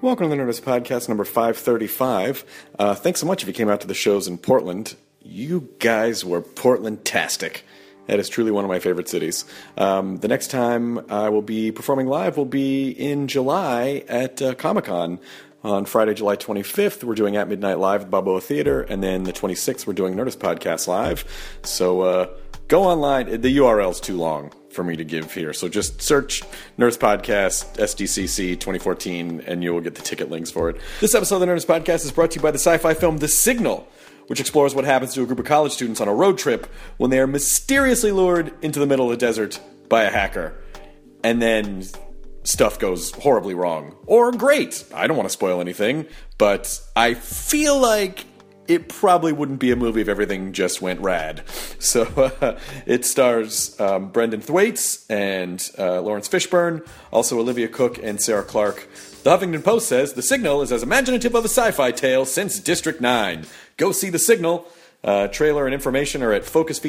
Welcome to the Nerdist Podcast number 535. Thanks so much if you came out to the shows in Portland. You guys were Portland-tastic. That is truly one of my favorite cities. The next time I will be performing live will be in July at Comic-Con. On Friday, July 25th, we're doing At Midnight Live at the Balboa Theater, and then the 26th, we're doing Nerdist Podcast Live. So go online. The URL's too long for me to give here, so just search Nerdist Podcast SDCC 2014, and you will get the ticket links for it. This episode of the Nerdist Podcast is brought to you by the sci-fi film The Signal, which explores what happens to a group of college students on a road trip when they are mysteriously lured into the middle of the desert by a hacker. And then stuff goes horribly wrong. Or great. I don't want to spoil anything, but I feel like it probably wouldn't be a movie if everything just went rad. So it stars Brendan Thwaites and Lawrence Fishburne, also Olivia Cooke and Sarah Clark. The Huffington Post says, The Signal is as imaginative of a sci-fi tale since District 9. Go see The Signal. Trailer and information are at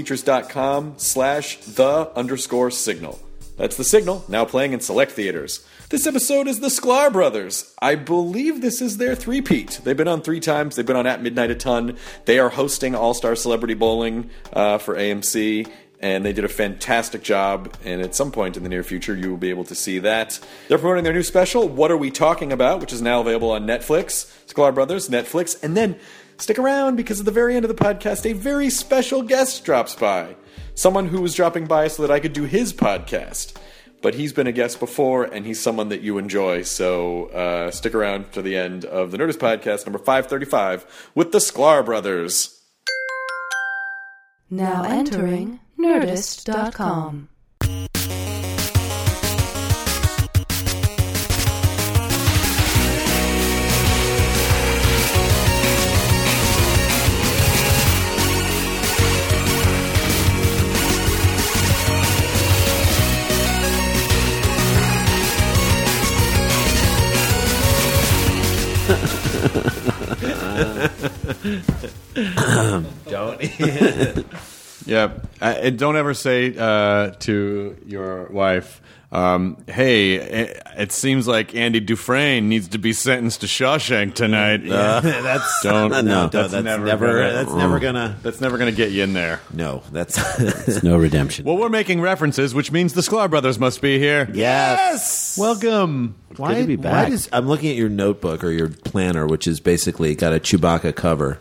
focusfeatures.com/the_signal. That's The Signal, now playing in select theaters. This episode is the Sklar Brothers. I believe this is their three-peat. They've been on 3 times. They've been on At Midnight a ton. They are hosting All-Star Celebrity Bowling for AMC, and they did a fantastic job, and at some point in the near future, you will be able to see that. They're promoting their new special, What Are We Talking About?, which is now available on Netflix. Sklar Brothers, Netflix. And then stick around, because at the very end of the podcast, a very special guest drops by. Someone who was dropping by so that I could do his podcast. But he's been a guest before, and he's someone that you enjoy. So stick around to the end of the Nerdist Podcast number 535 with the Sklar Brothers. Now entering Nerdist.com. Don't. Yeah, and don't ever say to your wife, "Hey, it seems like Andy Dufresne needs to be sentenced to Shawshank tonight." That's never gonna get you in there. No, that's no redemption. Well, we're making references, which means the Sklar Brothers must be here. Yes. Welcome. Why to be back? I'm looking at your notebook or your planner, which is basically got a Chewbacca cover.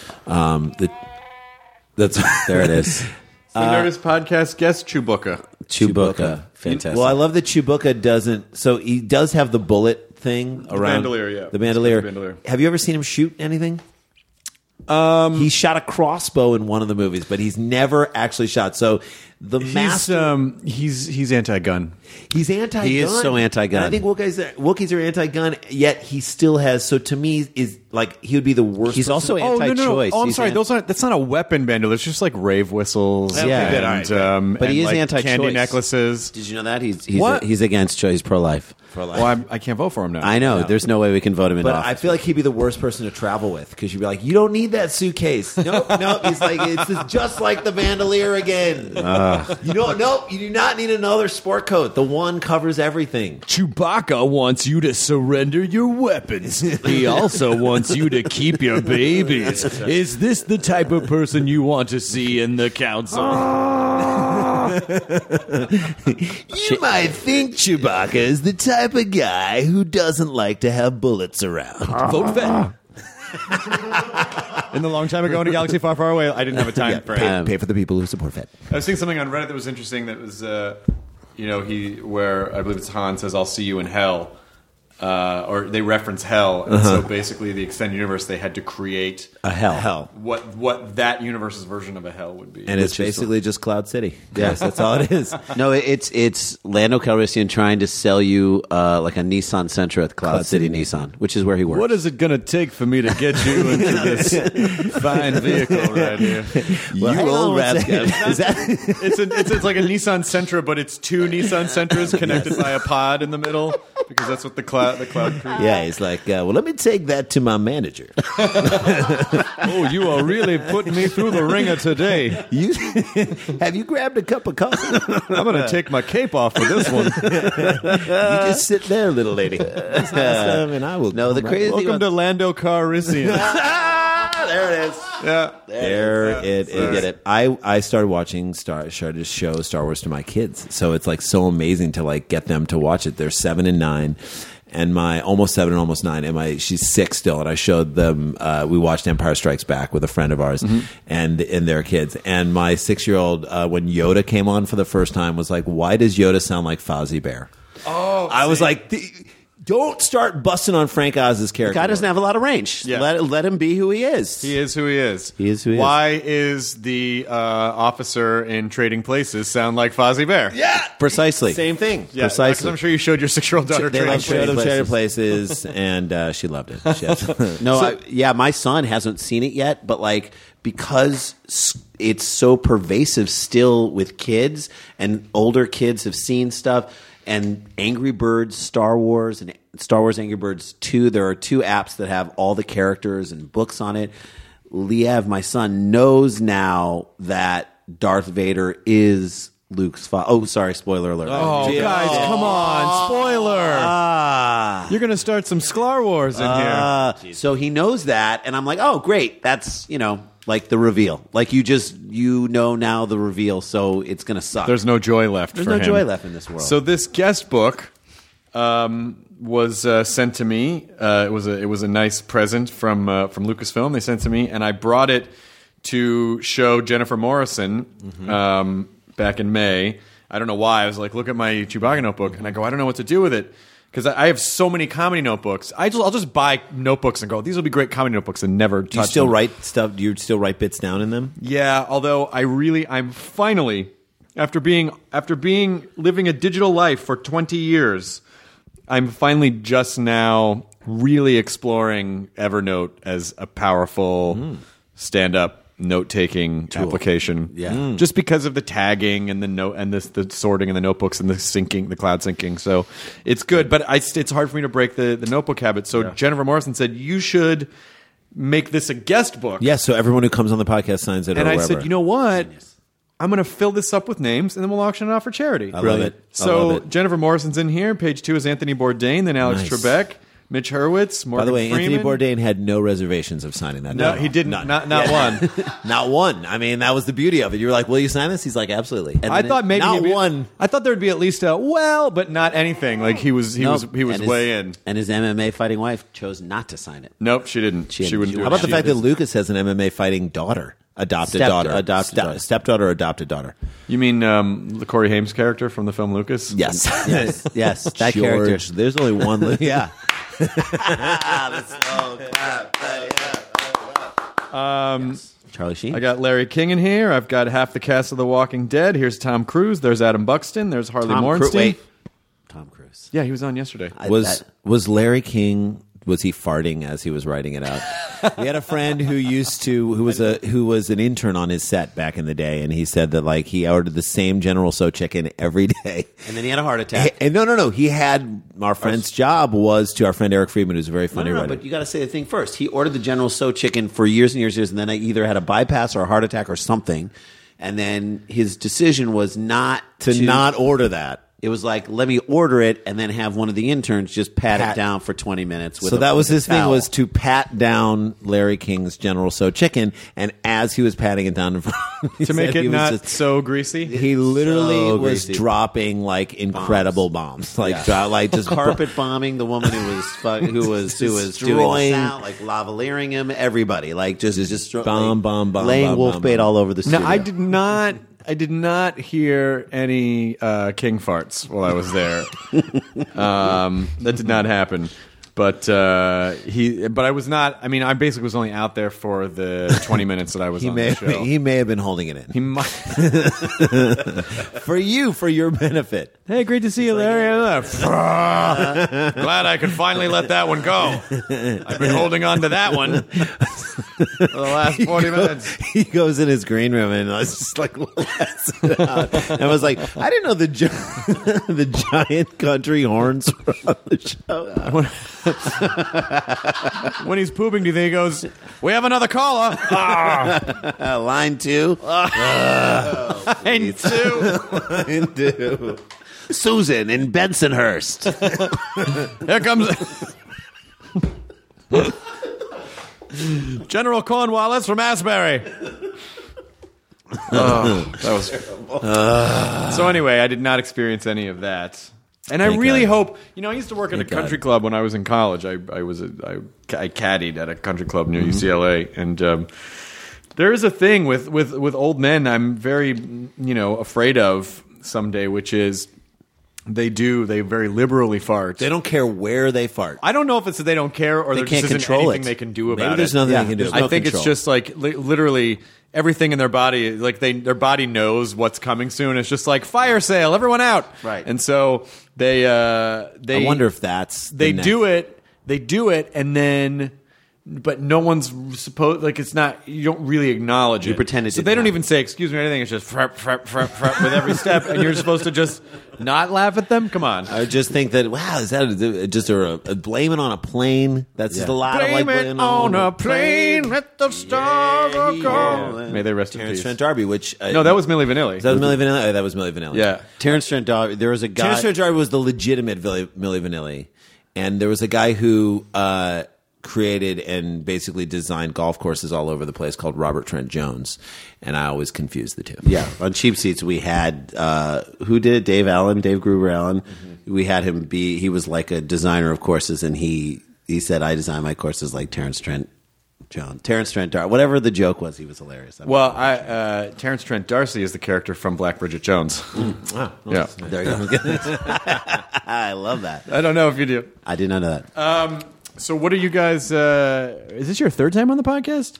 There it is. The Nerdist Podcast guest Chewbacca. Fantastic. Well, I love that Chewbacca doesn't. So he does have the bullet thing around the bandolier. Yeah, the bandolier. Have you ever seen him shoot anything? He shot a crossbow in one of the movies, but he's never actually shot. So the master, he's anti-gun. He's anti-gun. He is so anti-gun. And I think Wookiees are anti-gun, yet he still has. So to me, is like he would be the worst. He's also anti-choice. Oh, I'm sorry. That's not a weapon bandolier. It's just like rave whistles. Yeah, but he is like anti-choice. Candy necklaces. Did you know that He's against choice. He's pro-life. Well, I can't vote for him now. I know. No. There's no way we can vote him in but office. I feel like he'd be the worst person to travel with because you'd be like, you don't need that suitcase. Nope. He's like, it's just like the bandolier again. Nope. You do not need another sport coat. The one covers everything. Chewbacca wants you to surrender your weapons. He also wants you to keep your babies. Is this the type of person you want to see in the council? You might think Chewbacca is the type of guy who doesn't like to have bullets around. Vote Fett. In the long time ago in a galaxy far, far away, I didn't have a time frame. Pay for the people who support Fett. I was seeing something on Reddit that was interesting. That was, where I believe it's Han says, "I'll see you in hell," or they reference hell, and so basically the extended universe they had to create a hell. What that universe's version of a hell would be, and it's basically just Cloud City. Yes, that's all it is. No, it's Lando Calrissian trying to sell you like a Nissan Sentra at Cloud City Nissan, which is where he works. What is it going to take for me to get you into this fine vehicle right here? Well, you old rascal! It's like a Nissan Sentra, but it's 2 Nissan Sentras connected by a pod in the middle. because that's what the cloud creates. Yeah, he's like, well, let me take that to my manager. Oh, you are really putting me through the ringer today. Have you grabbed a cup of coffee? I'm going to take my cape off for this one. You just sit there, little lady. And I will. No, the crazy thing Welcome to Lando Calrissian. There it is. Yeah. There it is. You get it. I started watching started to show Star Wars to my kids, so it's like so amazing to like get them to watch it. They're 7 and 9, and my almost 7 and almost 9, and she's 6 still. And I showed them. We watched Empire Strikes Back with a friend of ours, and their kids. And my 6-year-old, when Yoda came on for the first time, was like, "Why does Yoda sound like Fozzie Bear?" Oh, I was like. Don't start busting on Frank Oz's character. The guy doesn't have a lot of range. Yeah. Let him be who he is. He is who he is. He is who he is. Why is the officer in Trading Places sound like Fozzie Bear? Yeah, Precisely. same thing. Yeah, Precisely. I'm sure you showed your 6-year-old daughter They Trading like showed Places. him Trading Places, and she loved it. No, my son hasn't seen it yet, but like because it's so pervasive still with kids, and older kids have seen stuff. And Angry Birds, Star Wars, and Star Wars Angry Birds 2, there are 2 apps that have all the characters and books on it. Liev, my son, knows now that Darth Vader is Luke's father. Oh, sorry, spoiler alert. Oh, guys, come on. Spoiler. You're going to start some Sklar Wars in here. So he knows that, and I'm like, oh, great. That's, like the reveal. Like you know now the reveal, so it's going to suck. There's no joy left There's for no him. joy left in this world. So this guest book was sent to me. It was a nice present from Lucasfilm. They sent to me, and I brought it to show Jennifer Morrison back in May. I don't know why. I was like, look at my Chewbacca notebook, and I go, I don't know what to do with it. Because I have so many comedy notebooks. I'll just buy notebooks and go, these will be great comedy notebooks, and never touch Do you still them. write stuff? Do you still write bits down in them? Yeah, although I'm finally, after living a digital life for 20 years, I'm finally just now really exploring Evernote as a powerful stand-up note-taking application. Yeah. Just because of the tagging and the note and the sorting and the notebooks and the syncing, the cloud syncing. So it's good, but it's hard for me to break the notebook habit. So Jennifer Morrison said, you should make this a guest book. Yes, so everyone who comes on the podcast signs it. And or I wherever. said, you know what? I'm going to fill this up with names, and then we'll auction it off for charity. I love it. I So love it. Jennifer Morrison's in here. Page 2 is Anthony Bourdain, then Alex Nice. Trebek, Mitch Hurwitz, Morgan By the way, Freeman. Anthony Bourdain had no reservations of signing that. No, down. he didn't. None. Not one. Not one. I mean, that was the beauty of it. You were like, "Will you sign this?" He's like, "Absolutely." And I then thought maybe not he'd be- one. I thought there'd be at least a but not anything. Like he was Nope. And way in. And his MMA fighting wife chose not to sign it. Nope, she didn't. She She didn't. wouldn't do How it. How about the She fact that did. Lucas has an MMA fighting daughter, adopted daughter, stepdaughter, adopted daughter? You mean the Corey Haim's character from the film Lucas? Yes, Yes, that George. character. There's only one. Yeah. Charlie Sheen. I got Larry King in here. I've got half the cast of The Walking Dead. Here's Tom Cruise. There's Adam Buxton. There's Harley Morenstein. Tom Cruise. Yeah, he was on yesterday. Was Larry King? Was he farting as he was writing it out? We had a friend who who was an intern on his set back in the day, and he said that like he ordered the same General Tso chicken every day. And then he had a heart attack. And no. He had our friend's job was to our friend Eric Friedman, who's a very funny No, writer. but you got to say the thing first. He ordered the General Tso chicken for years and years, and then I either had a bypass or a heart attack or something. And then his decision was not to not order that. It was like, let me order it and then have one of the interns just pat it down for 20 minutes. So that was his thing, towel. was to pat down Larry King's General Tso chicken, and as he was patting it down in front, To make it not so greasy. he literally So was greasy. dropping like incredible bombs, like just carpet bombing the woman who was doing Destroying- sound, like lavaliering him, everybody, like just Bomb, bomb, bomb, laying bomb, wolf bomb, bait bomb. all over the No, studio. I did not hear any king farts while I was there. That did not happen. But I was not. I mean, I basically was only out there for the 20 minutes that I was on the show. He may have been holding it in He might. for your benefit. Hey, great to see you, Larry. Glad I could finally let that one go. I've been holding on to that one. For the last 40 minutes. He goes in his green room and I was just like, lets it out. And I was like, I didn't know the giant country horns were on the show. When he's pooping, do you think he goes, "We have another caller"? Line 2. Line 2. Line 2. Susan in Bensonhurst. Here comes General Cornwallis from Asbury. That was terrible. So anyway, I did not experience any of that. And I really hope, I used to work at a country club when I was in college. I caddied at a country club near UCLA, and there is a thing with old men I'm very, afraid of someday, which is they very liberally fart. They don't care where they fart. I don't know if it's that they don't care or there can't just isn't control anything it. they can do about it. Maybe there's nothing they can do. I think it's just like literally everything in their body, like their body knows what's coming soon. It's just like fire sale, everyone out. Right. And so they I wonder if that's they do it, and then. But no one's supposed, like, it's not, you don't really acknowledge it. You pretend it So didn't they don't happen. even say excuse me or anything. It's just frap with every step, and you're supposed to just not laugh at them? Come on. I just think that, wow, is that just a blame it on a plane? That's just a lot of like Blame it on a plane, let the stars go. May they rest in Terrence peace. Trent D'Arby, which No, that was Milli Vanilli. that was Milli Vanilli. Oh, that was Milli Vanilli. Yeah. Terrence Trent D'Arby. There was a guy. Terrence Trent D'Arby was the legitimate Milli Vanilli, and there was a guy who created and basically designed golf courses all over the place called Robert Trent Jones, and I always confuse the two. Yeah, on Cheap Seats we had who did it? Dave Gruber Allen. Mm-hmm. We had him be. He was like a designer of courses, and he said, "I design my courses like Terrence Trent D'Arby." Whatever the joke was, he was hilarious. Well, Terrence Trent D'Arcy is the character from Black Bridget Jones. Wow. Yeah. There you go. I love that. I don't know if you do. I did not know that. So what are you guys, is this your third time on the podcast?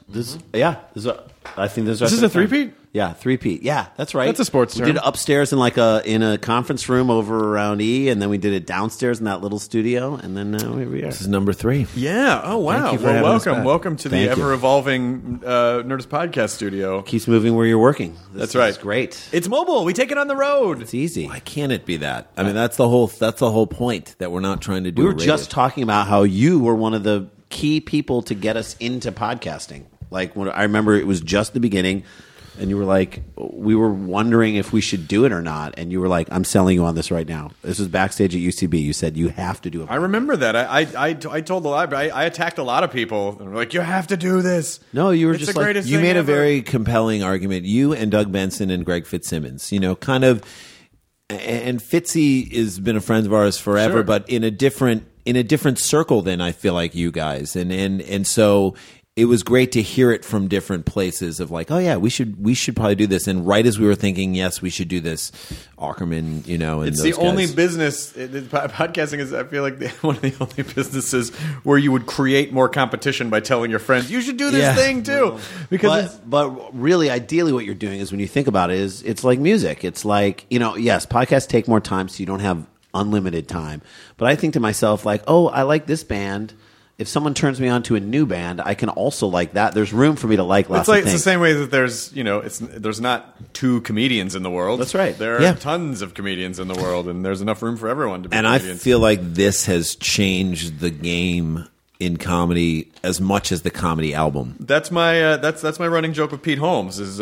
I think this This is a three-peat? Yeah, three-peat. Yeah, that's right. That's a sports We term. did it upstairs in in a conference room over around E, and then we did it downstairs in that little studio, and then here we are. This is number 3. Yeah. Oh, wow. Thank you for Well, having us welcome. back. Welcome to Thank the you. ever-evolving Nerdist Podcast Studio. Keeps moving where you're working. That's right. It's great. It's mobile. We take it on the road. It's easy. Why can't it be that? I mean, that's the whole point that we're not trying to do. We were a radio. just talking about how you were one of the key people to get us into podcasting. Like when I remember it was just the beginning, and you were like, we were wondering if we should do it or not, and you were like, I'm selling you on this right now. This was backstage at UCB. You said you have to do it. I remember that. I told a lot. I attacked a lot of people. And were like, you have to do this. No, you were It's just the like greatest You thing made a ever. very compelling argument. You and Doug Benson and Greg Fitzsimmons. Kind of, and Fitzy has been a friend of ours forever, Sure. but in a different circle than I feel like you guys, and so it was great to hear it from different places of like, oh yeah, we should probably do this. And right as we were thinking, yes, we should do this, Ackerman, and It's those the only guys. business. Podcasting is, I feel like, one of the only businesses where you would create more competition by telling your friends, you should do this Yeah. thing too. Because But really, ideally, what you're doing is when you think about it, is it's like music. It's like, yes, podcasts take more time, so you don't have unlimited time. But I think to myself, like, oh, I like this band. If someone turns me on to a new band, I can also like that. There's room for me to like lots it's like of it's things. the same way that there's there's not two comedians in the world. That's right. There are Yeah. tons of comedians in the world, and there's enough room for everyone to be. And I comedians. feel like this has changed the game in comedy as much as the comedy album. That's my that's my running joke with Pete Holmes is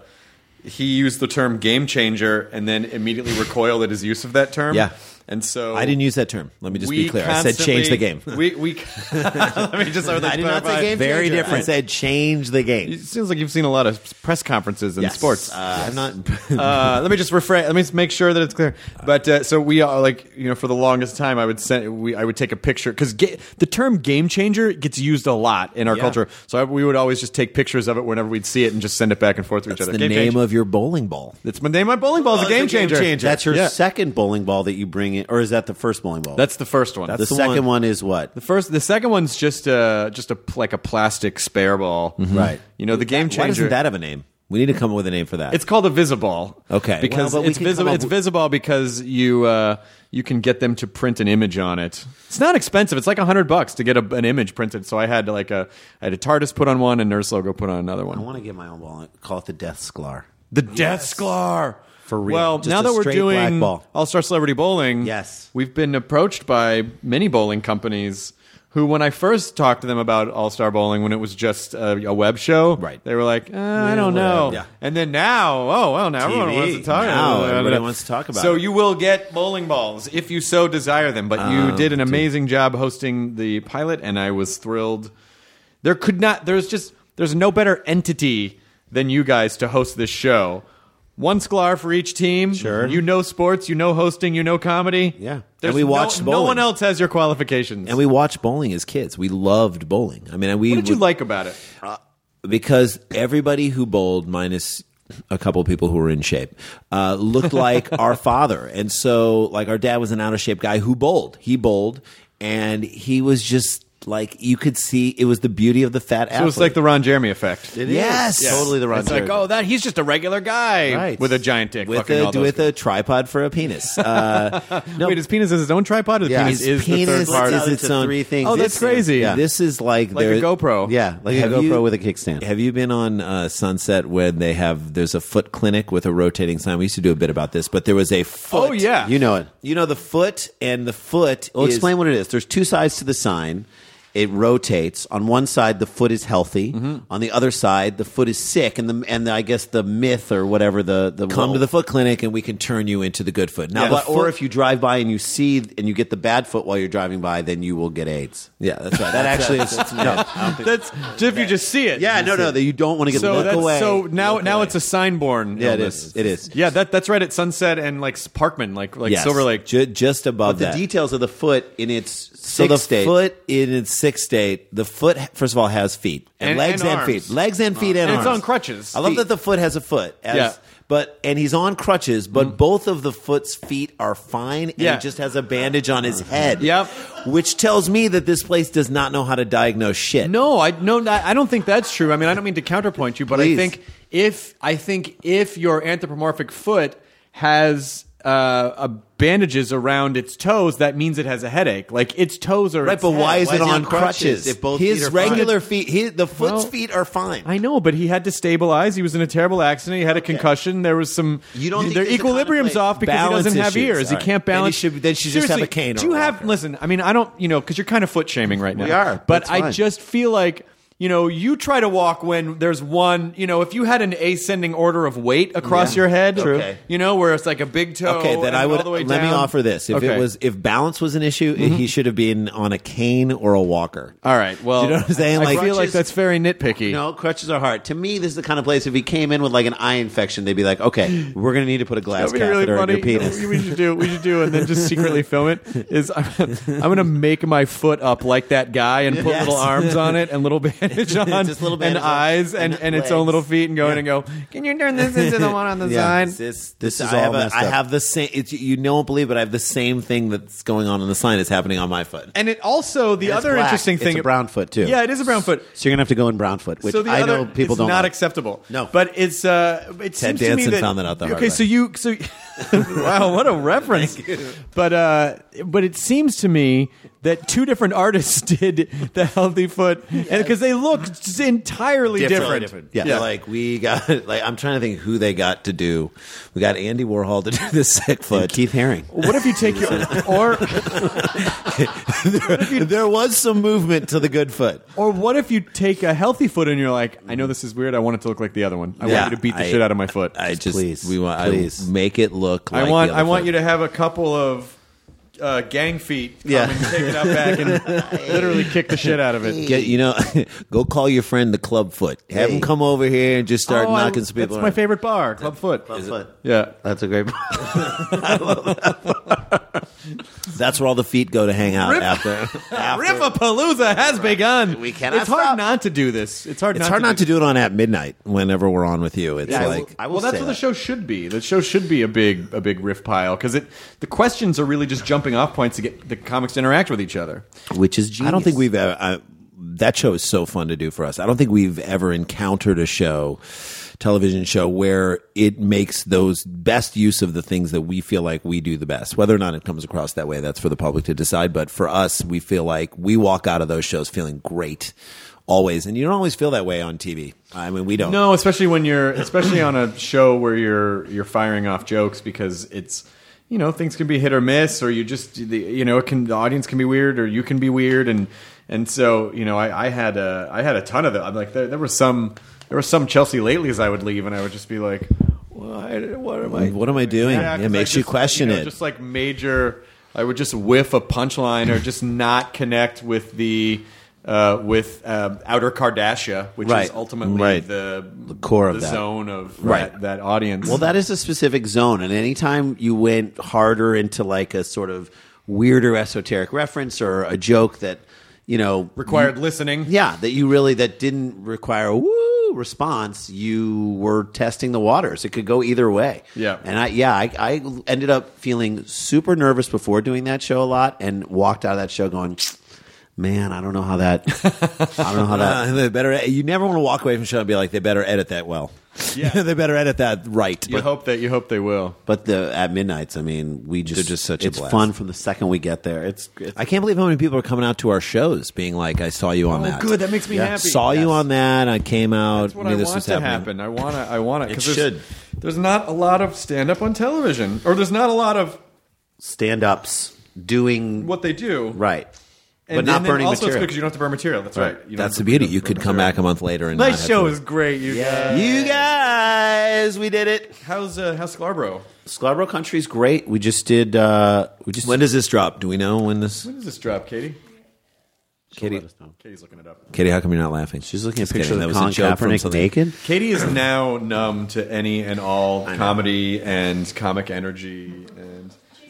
he used the term game changer and then immediately recoiled at his use of that term. Yeah. And so I didn't use that term. Let me just we be clear. I said change the game. We let me just I did not say game Very changer. different. I said change the game. It seems like you've seen a lot of press conferences in Yes. sports. I'm not. Let me just let me make sure that it's clear. But so we are for the longest time, I would take a picture because the term game changer gets used a lot in our culture. So we would always just take pictures of it whenever we'd see it and just send it back and forth to each That's other. the Game name changer. of your bowling ball. It's my name. My bowling ball is a game changer. That's your Yeah. second bowling ball that you bring in, or is that the first bowling ball? That's the first one. the the second one- one is what? The second one's just a plastic spare ball. Right. The game changer. Why doesn't that have a name? We need to come up with a name for that. It's called a Visiball. Okay. Because Well, but we it's can come up It's with- Visiball because you can get them to print an image on it. It's not expensive. It's like $100 to get an image printed. So I had I had a TARDIS put on one and Nurse Logo put on another I one. want to get my own ball. Call it the Death Sklar. The Death Sklar. For real. Well, Just now a that we're straight black doing ball. All-Star Celebrity Bowling, Yes. we've been approached by many bowling companies who, when I first talked to them about All-Star Bowling, when it was just a web show, Right. they were like, I don't know. Yeah. And then now, now everyone TV. wants to talk Now about it. everybody wants to talk about So it. you will get bowling balls if you so desire them. But you did an amazing job hosting the pilot, and I was thrilled. There's no better entity than you guys to host this show. One Sklar for each team. Sure. You know sports, you know hosting, you know comedy. Yeah. There's And we watched no bowling. one else has your qualifications. And we watched bowling as kids. We loved bowling. I mean, what did you like about it? Because everybody who bowled, minus a couple of people who were in shape, looked like our father. And so, like, our dad was an out of shape guy who bowled. He bowled, and he was just like, you could see it was the beauty of the fat athlete. So it's like the Ron Jeremy effect. It is. Totally the Ron It's like, Jeremy. he's just a regular guy Right. with a giant dick. with fucking all those a tripod for a penis. No, Wait, his penis is his own tripod? Or the penis his is penis the third part? is Out its into own. three things. Oh, that's crazy. Yeah. This is like Like a GoPro. Yeah, like a Have GoPro you- with a kickstand. Have you been on Sunset where there's a foot clinic with a rotating sign? We used to do a bit about this, but there was a foot. Oh, yeah. You know it. You know the foot, and the foot Well, is... explain what it is. There's two sides to the sign. It rotates. On one side, the foot is healthy. Mm-hmm. On the other side, the foot is sick. And I guess the myth or whatever the Come to the foot clinic and we can turn you into the good foot. Now, Now, the or foot- if you drive by and you see and you get the bad foot while you're driving by, then you will get AIDS. Yeah, that's right. That actually is no. That's if you just see it. Yeah, no, that you don't want to get So look that's away. so now Look away. it's a sign-born Yeah, it illness. is. It is. Yeah, that's right at Sunset and like Parkman, like Yes. Silver Lake. Just above the that. details of the foot in its So sick the state. foot in its sick state, the foot first of all has feet And- legs and and, arms. feet, legs and feet and And it's arms. on crutches. I love Feet. that the foot has a foot. Yeah. And he's on crutches, but both of the foot's feet are fine, and Yeah. he just has a bandage on his head. Yep. Which tells me that this place does not know how to diagnose shit. No, I don't think that's true. I mean, I don't mean to counterpoint you, but Please. I think if your anthropomorphic foot has bandages around its toes, that means it has a headache. Like its toes are Right, its but head. why is Why it is he on on crutches crutches? if both His feet are fine? regular feet, the foot's Well, feet are fine. I know, but he had to stabilize. He was in a terrible accident. He had a concussion. There was some. You don't think their there's a equilibrium's contemplate- off because he balance doesn't have issues. ears. He All right. can't Then he balance. should- then she just have a cane Do you or a have? walker. Listen, I mean, I don't. Because you're kind of foot shaming right now. We are. but That's I fine. just feel like. You try to walk when there's one, if you had an ascending order of weight across your head, True. Okay. where it's like a big toe. Okay, then and I would all the way let me down. offer this. If balance was an issue, he should have been on a cane or a walker. All right. Well, Do you know what I'm saying? I Like, feel like crutches- that's very nitpicky. No, crutches are hard. To me, this is the kind of place if he came in with like an eye infection, they'd be like, okay, we're going to need to put a glass That'd be really catheter funny. in your penis. We should do, and then just secretly film it. Is I'm going to make my foot up like that guy and put Yes. little arms on it and little bandage on, Just little and bandage on. eyes and its own legs. little feet, and go in and go. Can you turn this into the one on the side? This is I all have messed I up. have the same. You don't believe, but I have the same thing that's going on the sign is happening on my foot. And it also the And it's other black. interesting thing. It's a brown foot too. Yeah, it is a brown foot. So you're gonna have to go in brown foot, which So the I other, know people it's don't. not like. acceptable. No. but it seems to me Danson that found that out the hard okay. way. So wow, what a reference! But it seems to me that two different artists did the healthy foot, and because they look entirely different. Yeah, like we got. Like I'm trying to think who they got to do. We got Andy Warhol to do the sick foot. Keith Haring. What if you take your or There was some movement to the good foot. or what if you take a healthy foot and you're like, I know this is weird. I want it to look like the other one. I Yeah, want you to beat the I- shit out of my foot. I just Please, we want please. I make it look. Like I want the other foot. you to have a couple of gang feet come Yeah. and take it out back and literally kick the shit out of it. Go call your friend the club foot. Have him come over here and just start knocking some people. That's my around. favorite bar, Club Foot. Foot. Yeah. That's a great. That's where all the feet go to hang out after. Riffapalooza has begun. We cannot It's hard stop. not to do this. It's hard. It's hard not to do it on at midnight whenever we're on with you. It's like I will Well, that's say what the that. show should be. The show should be a big riff pile because the questions are really just jumping off points to get the comics to interact with each other. which is genius. I don't think we've ever. That show is so fun to do for us. I don't think we've ever encountered a show television show where it makes those best use of the things that we feel like we do the best. Whether or not it comes across that way, that's for the public to decide. But for us, we feel like we walk out of those shows feeling great always. And you don't always feel that way on TV. I mean, we don't. No, especially when especially on a show where you're firing off jokes, because it's, you know, things can be hit or miss, or you just, you know, the audience can be weird, or you can be weird, and so, you know, I had a ton of them. I'm like, there were some Chelsea Latelys I would leave, and I would just be like, what am I doing? Yeah, It makes you question it. Just like I would just whiff a punchline, or just not connect with the Outer Kardashian, which is ultimately the core of the that zone of Right. that audience. Well, that is a specific zone, and anytime you went harder into like a sort of weirder esoteric reference or a joke that, you know, required listening. Yeah, that didn't require a woo response. You were testing the waters. It could go either way. Yeah. And I ended up feeling super nervous before doing that show a lot, and walked out of that show going, man, I don't know how that. They better. You never want to walk away from the show and be like, they better edit that well. Yeah. They better edit that right. You hope they will. But at Midnights, I mean, they're just such a it's blast. fun from the second we get there. It's I can't believe how many people are coming out to our shows, being like, "I saw you on that." Good, that makes me happy. Saw you on that. I came out. That's what knew I this want was to happening. happen. I want it. It 'cause should. There's not a lot of stand up on television, or there's not a lot of stand-ups doing what they do. right. And, But not and then burning also material. it's good because you don't have to burn material. That's right. You don't That's have the to beauty. burn You could come material. back a month later and My not have show to- is great. You guys. You guys, we did it. How's Scarborough? Scarborough Country's great. We just did. When does this drop? Do we know when this? When does this drop, Katie? Katie, Katie's looking it up. Katie, how come you're not laughing? She's looking at Just pictures kidding. of That Colin was a joke from Kaepernick something. naked. Katie is now numb to any and all comedy and comic energy, and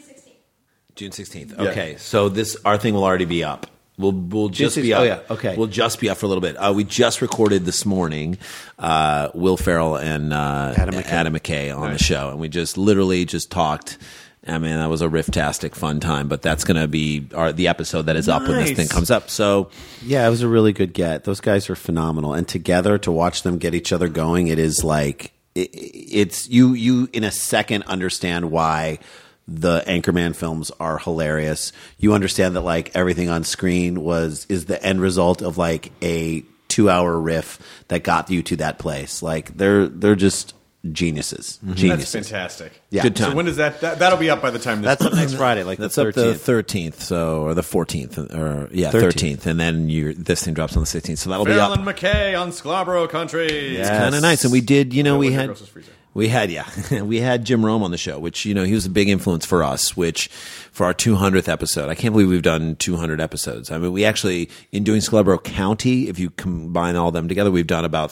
June 16th. Yeah. Okay, so our thing will already be up. We'll just be up. Oh, yeah. Okay. We'll just be up for a little bit. We just recorded this morning Will Ferrell and Adam McKay on the show, and we just literally just talked. I mean, that was a riff-tastic fun time, but that's going to be the episode that is up when this Nice. thing comes up. So Yeah, it was a really good get. Those guys are phenomenal, and together to watch them get each other going, it is like it's you in a second understand why the Anchorman films are hilarious. You understand that like everything on screen is the end result of like a 2-hour riff that got you to that place. Like they're just geniuses. that's Geniuses. fantastic. Yeah. Good time. So when does that'll be up by the time this That's up next Friday, like that's the up the 13th. 13th, or the 14th, or 13th. 13th, and then this thing drops on the 16th. So that'll be Farrell up. and McKay on Scarborough Country. Yeah. Kind of nice. And we did, With we your had grocer's freezer. we had Jim Rome on the show, which he was a big influence for us, which for our 200th episode. I can't believe we've done 200 episodes. I mean, we actually, in doing Scarborough County, if you combine all them together, we've done about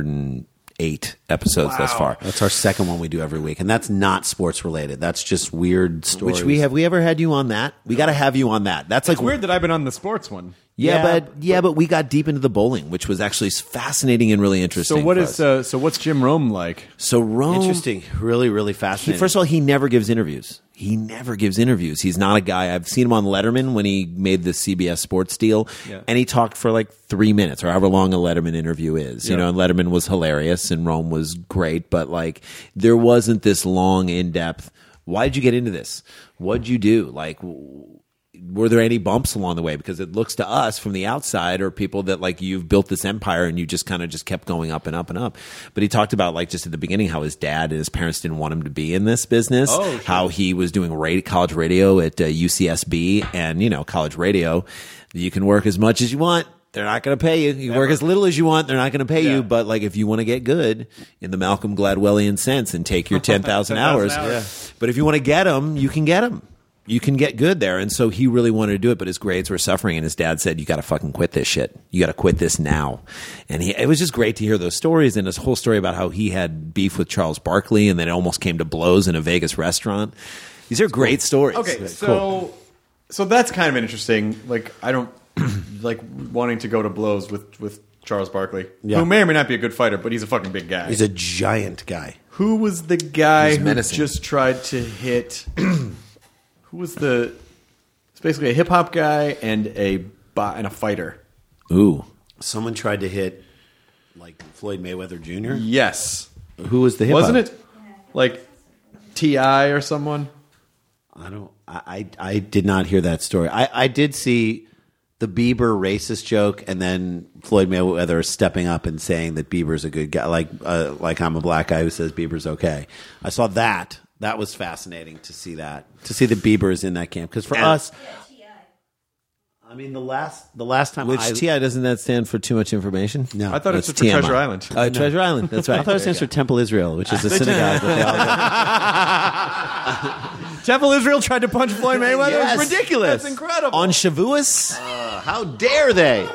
308 episodes thus far. That's our second one we do every week, and that's not sports related. That's just weird stories. Which we ever had you on that? We got to have you on that. That's like It's weird that I've been on the sports one. but we got deep into the bowling, which was actually fascinating and really interesting. So what for is us. so what's Jim Rome like? So Rome? Interesting, really, really fascinating. First of all, he never gives interviews. He's not a guy. I've seen him on Letterman when he made the CBS Sports deal, and he talked for like 3 minutes or however long a Letterman interview is. You know, and Letterman was hilarious and Rome was great, but like there wasn't this long, in depth. Why did you get into this? What'd you do? Like, were there any bumps along the way? Because it looks to us from the outside, or people that like you've built this empire and you just kind of just kept going up and up and up. But he talked about like just at the beginning how his dad and his parents didn't want him to be in this business. Oh, sure. How he was doing college radio at UCSB, and college radio, you can work as much as you want. They're not going to pay you. You work as little as you want. They're not going to pay you. But like, if you want to get good in the Malcolm Gladwellian sense and take your 10,000 hours, but if you want to get them, you can get them. You can get good there. And so he really wanted to do it, but his grades were suffering. And his dad said, you got to fucking quit this shit. You got to quit this now. And it was just great to hear those stories, and his whole story about how he had beef with Charles Barkley and then it almost came to blows in a Vegas restaurant. These are great stories. Okay, so that's kind of interesting. Like I don't like wanting to go to blows with Charles Barkley, who may or may not be a good fighter, but he's a fucking big guy. He's a giant guy. Who was the guy He's who menacing. just tried to hit? Who was it's basically a hip hop guy and a fighter. Ooh. Someone tried to hit like Floyd Mayweather Jr. Yes. Who was the hip Wasn't it like T.I. or someone? I did not hear that story. I did see the Bieber racist joke, and then Floyd Mayweather stepping up and saying that Bieber's a good guy, like I'm a black guy who says Bieber's okay. I saw that. That was fascinating to see that. To see the Biebers in that camp. Because for us, I mean, the last time Which TI doesn't that stand for too much information? No. I thought it That's stood for TMI. Treasure Island. Treasure Island. That's right. I thought it stands for Temple Israel, which is a synagogue that they all go. Temple Israel tried to punch Floyd Mayweather. Yes. It's ridiculous. That's incredible. On Shavuos? How dare they?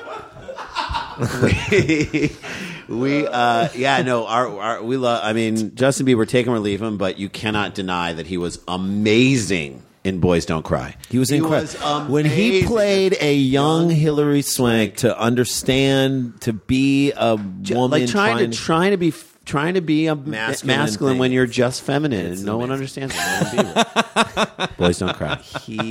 we love. I mean, Justin Bieber, take him or leave him, but you cannot deny that he was amazing in Boys Don't Cry. He was incredible. When he played a young Hilary Swank to understand, to be a woman, like trying to be a masculine thing. when you're just feminine, and no one understands it. No one Bieber. Boys Don't Cry.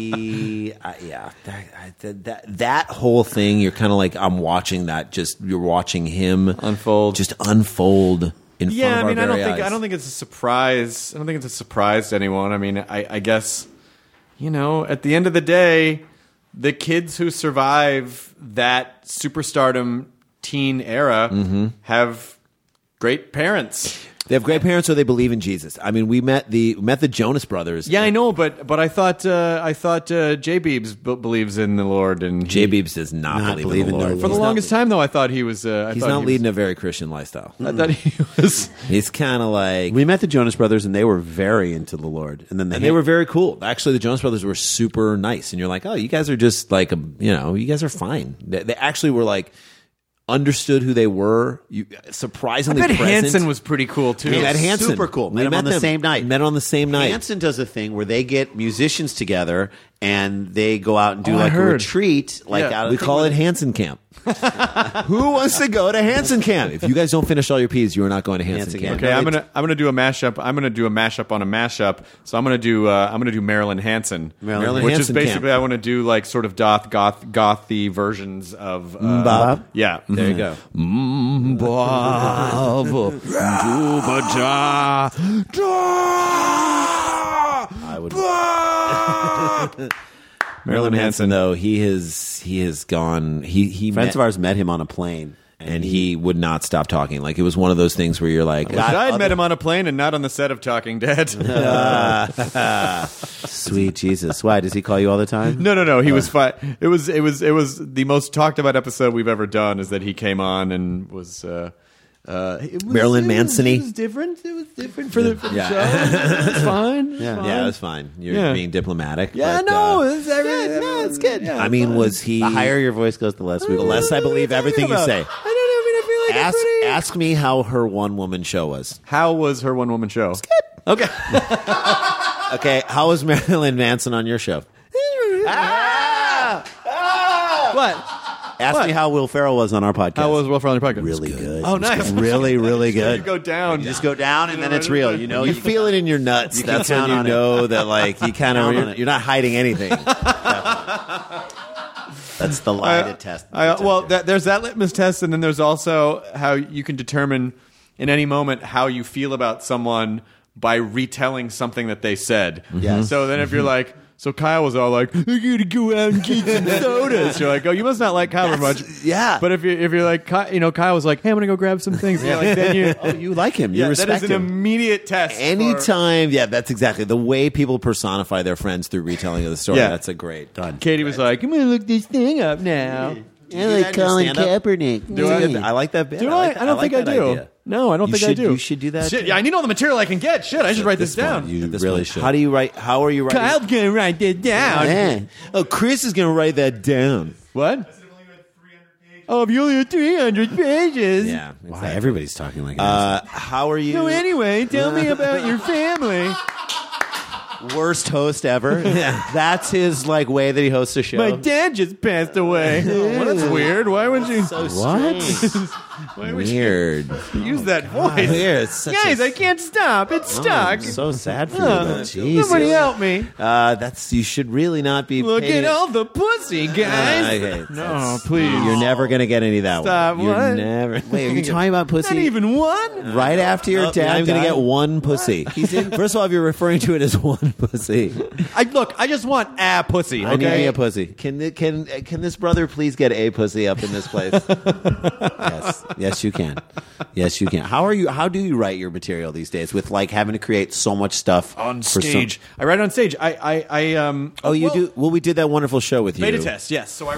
That whole thing, you're kind of like, I'm watching that. You're watching him Unfold. in front of our very eyes. I don't think it's a surprise. I don't think it's a surprise to anyone. I mean, I guess, at the end of the day, the kids who survive that superstardom teen era have great parents. They have great parents, or they believe in Jesus. I mean, we met the Jonas Brothers. Yeah, I know, but I thought J. Beebs believes in the Lord, and J. Beebs does not believe in the Lord. For the longest time, though, I thought he was. He's not leading a very Christian lifestyle. I thought he was. He's kind of like. We met the Jonas Brothers, and they were very into the Lord, and then they were very cool. Actually, the Jonas Brothers were super nice, and you're like, oh, you guys are just like, you guys are fine. They actually were like. Understood who they were. Surprisingly I bet present. Hanson was pretty cool too. We met Hanson. super cool. We Met him on the same night. Met on the same night. Hanson does a thing where they get musicians together and they go out and do I like a heard. retreat. We call it Hanson Camp. Who wants to go to Hanson Camp? If you guys don't finish all your P's, you are not going to Hanson Camp. Okay, I'm gonna do a mashup. I'm gonna do a mashup on a mashup. So I'm gonna do Marilyn Hanson, Marilyn which Hanson is basically camp. I want to do like sort of gothy versions of Bob. Yeah, There you go. I would. Marilyn Hanson, though, he has gone. He Friends of ours met him on a plane, and he would not stop talking. Like, it was one of those things where you're like, I had met him on a plane and not on the set of Talking Dead. Sweet Jesus! Why does he call you all the time? No. He was fine. It was the most talked about episode we've ever done. Is that he came on and was. Marilyn Manson-y. It was different. It was different for the show. It was fine. yeah, it was fine. You're Yeah. being diplomatic. Yeah, but, no, it's good. Yeah, I mean, was he? The higher your voice goes, the less we. The less I believe everything you say. I feel like Ask me how her one-woman show was. How was her one-woman show? Okay. Okay, how was Marilyn Manson on your show? What? Ask me how Will Ferrell was on our podcast. How was Will Ferrell on your podcast? really good? Oh, nice. Really, really good. You go down. You just go down, and then it's real. You know, You feel it in your nuts. You can That's when count you on it. know that, like, you kind Count on of it. you're not hiding anything. That's the lie to test. There's that litmus test, and then there's also how you can determine in any moment how you feel about someone by retelling something that they said. Yes. So then if you're like, so Kyle was all like, I gotta go out and get some sodas. You're like, oh, you must not like Kyle very much. yeah. But if you're like, Kyle was like, hey, I'm gonna go grab some things. And you're like, then you, You like him. You yeah, respect that is an him. immediate test. for- Anytime, yeah, that's exactly the way people personify their friends through retelling of the story. Yeah. That's a great done. Katie was like, I'm gonna look this thing up now. I like Colin Kaepernick. Do I? I like that bit. Do I? I don't think I do. Idea. No, I don't think I do. You should do that. Shit, yeah, I need all the material I can get. Shit, I should write this down. You This really one. should. How do you write? How are you writing? Kyle's gonna write this down. Yeah. Oh, Chris is going to write that down. What? Oh, if you only had 300 pages. Yeah. Why everybody's talking like that? How are you? So anyway, tell me about your family. Worst host ever. That's his like way that he hosts a show. My dad just passed away. Well, that's weird. Why would you What? Weird. use that voice? Weird. It's such Guys, a- I can't stop. It's stuck. I'm so sad for you. though. Jesus. Somebody help me. That's you should really not be. Look paying at all the pussy, guys. Okay, No, please. You're never gonna get any of that Stop, one. You're what? never. Wait, are you talking about pussy? Not even one? Right after your dad, I'm gonna died. get one pussy. He's in. First of all, if you're referring to it as one pussy, I just want a pussy, I need me okay? a pussy. Can this brother please get a pussy up in this place? Yes, you can. Yes, you can. How do you write your material these days with like having to create so much stuff On for stage. I write on stage. Oh, you do? Well, we did that wonderful show with you. Beta test, yes. So I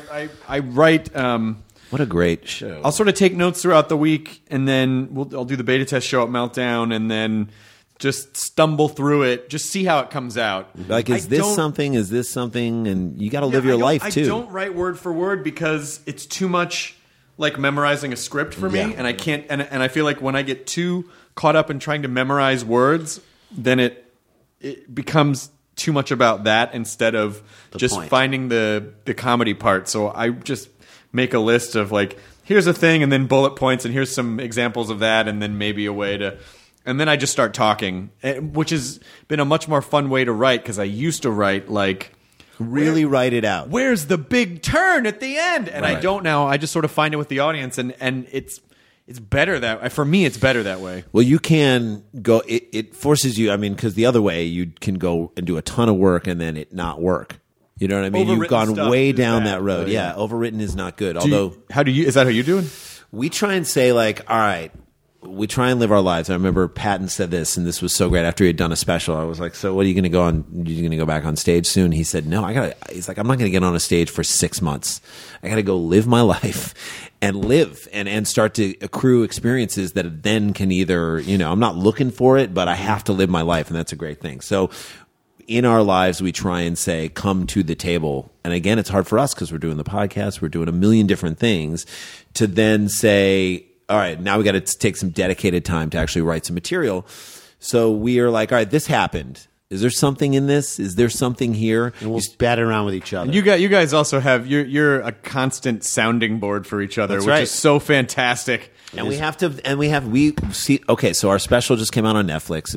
write. What a great show. I'll sort of take notes throughout the week, and then I'll do the beta test show at Meltdown, and then just stumble through it, just see how it comes out. Like, is this something? Is this something? And you got to live your life too. I don't write word for word because it's too much like memorizing a script for me, Yeah. and I can't. And I feel like when I get too caught up in trying to memorize words, then it becomes too much about that instead of just point. finding the comedy part. So I just make a list of like, here's a thing, and then bullet points, and here's some examples of that, and then maybe a way to. And then I just start talking, which has been a much more fun way to write because I used to write like. Really write it out. Where's the big turn at the end? And I Right. don't now. I just sort of find it with the audience, and it's better that for me. It's better that way. Well, you can go. It forces you. I mean, because the other way, you can go and do a ton of work and then it not work. You know what I mean? You've Overwritten gone stuff way is down bad. that road. Oh, Yeah, yeah. overwritten is not good. Is that how you do it? We try and say like, all right, we try and live our lives. I remember Patton said this, and this was so great. After he had done a special, I was like, so what are you going to go on? Are you going to go back on stage soon? He said, no, he's like, I'm not going to get on a stage for 6 months. I got to go live my life and live and start to accrue experiences that then can either, I'm not looking for it, but I have to live my life. And that's a great thing. So in our lives, we try and say, come to the table. And again, it's hard for us because we're doing the podcast. We're doing a million different things to then say, all right, now we got to take some dedicated time to actually write some material. So we are like, all right, this happened. Is there something in this? Is there something here? And we'll bat it around with each other. You guys also have you're a constant sounding board for each other, That's which right. is so fantastic. And we see. Okay, so our special just came out on Netflix.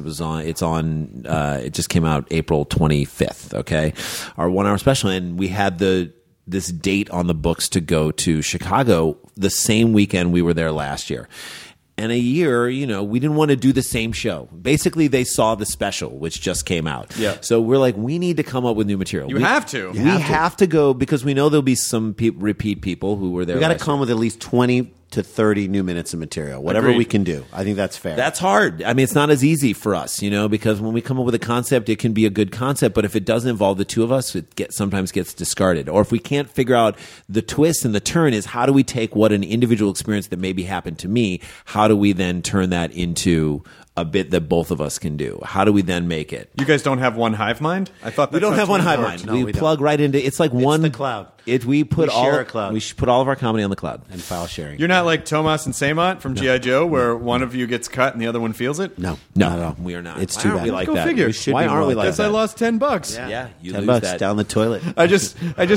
It just came out April 25th. Okay, our 1 hour special, and we had this date on the books to go to Chicago the same weekend we were there last year. And a year, we didn't want to do the same show. Basically, they saw the special, which just came out. Yeah. So we're like, we need to come up with new material. You have to. We have to go because we know there'll be some repeat people who were there. We got to last come year. with at least 20 to 30 new minutes of material, whatever Agreed. we can do. I think that's fair. That's hard. I mean, it's not as easy for us, because when we come up with a concept, it can be a good concept, but if it doesn't involve the two of us, it sometimes gets discarded. Or if we can't figure out the twist and the turn is how do we take what an individual experience that maybe happened to me, how do we then turn that into a bit that both of us can do? How do we then make it? You guys don't have one hive mind? I thought We don't have one hive mind. No, we we don't. plug right into it's like one the cloud. We put We all share a cloud. we should put all of our comedy on the cloud. and file sharing. You're not like Tomas and Samont from G.I. Joe, where one of you gets cut and the other one feels it. No, No, not at all. we are not. It's Why too aren't bad. we like Go that? figure. We should Why be aren't more we like like Guess that? I lost $10. Yeah, you $10 lose that. down the toilet. I just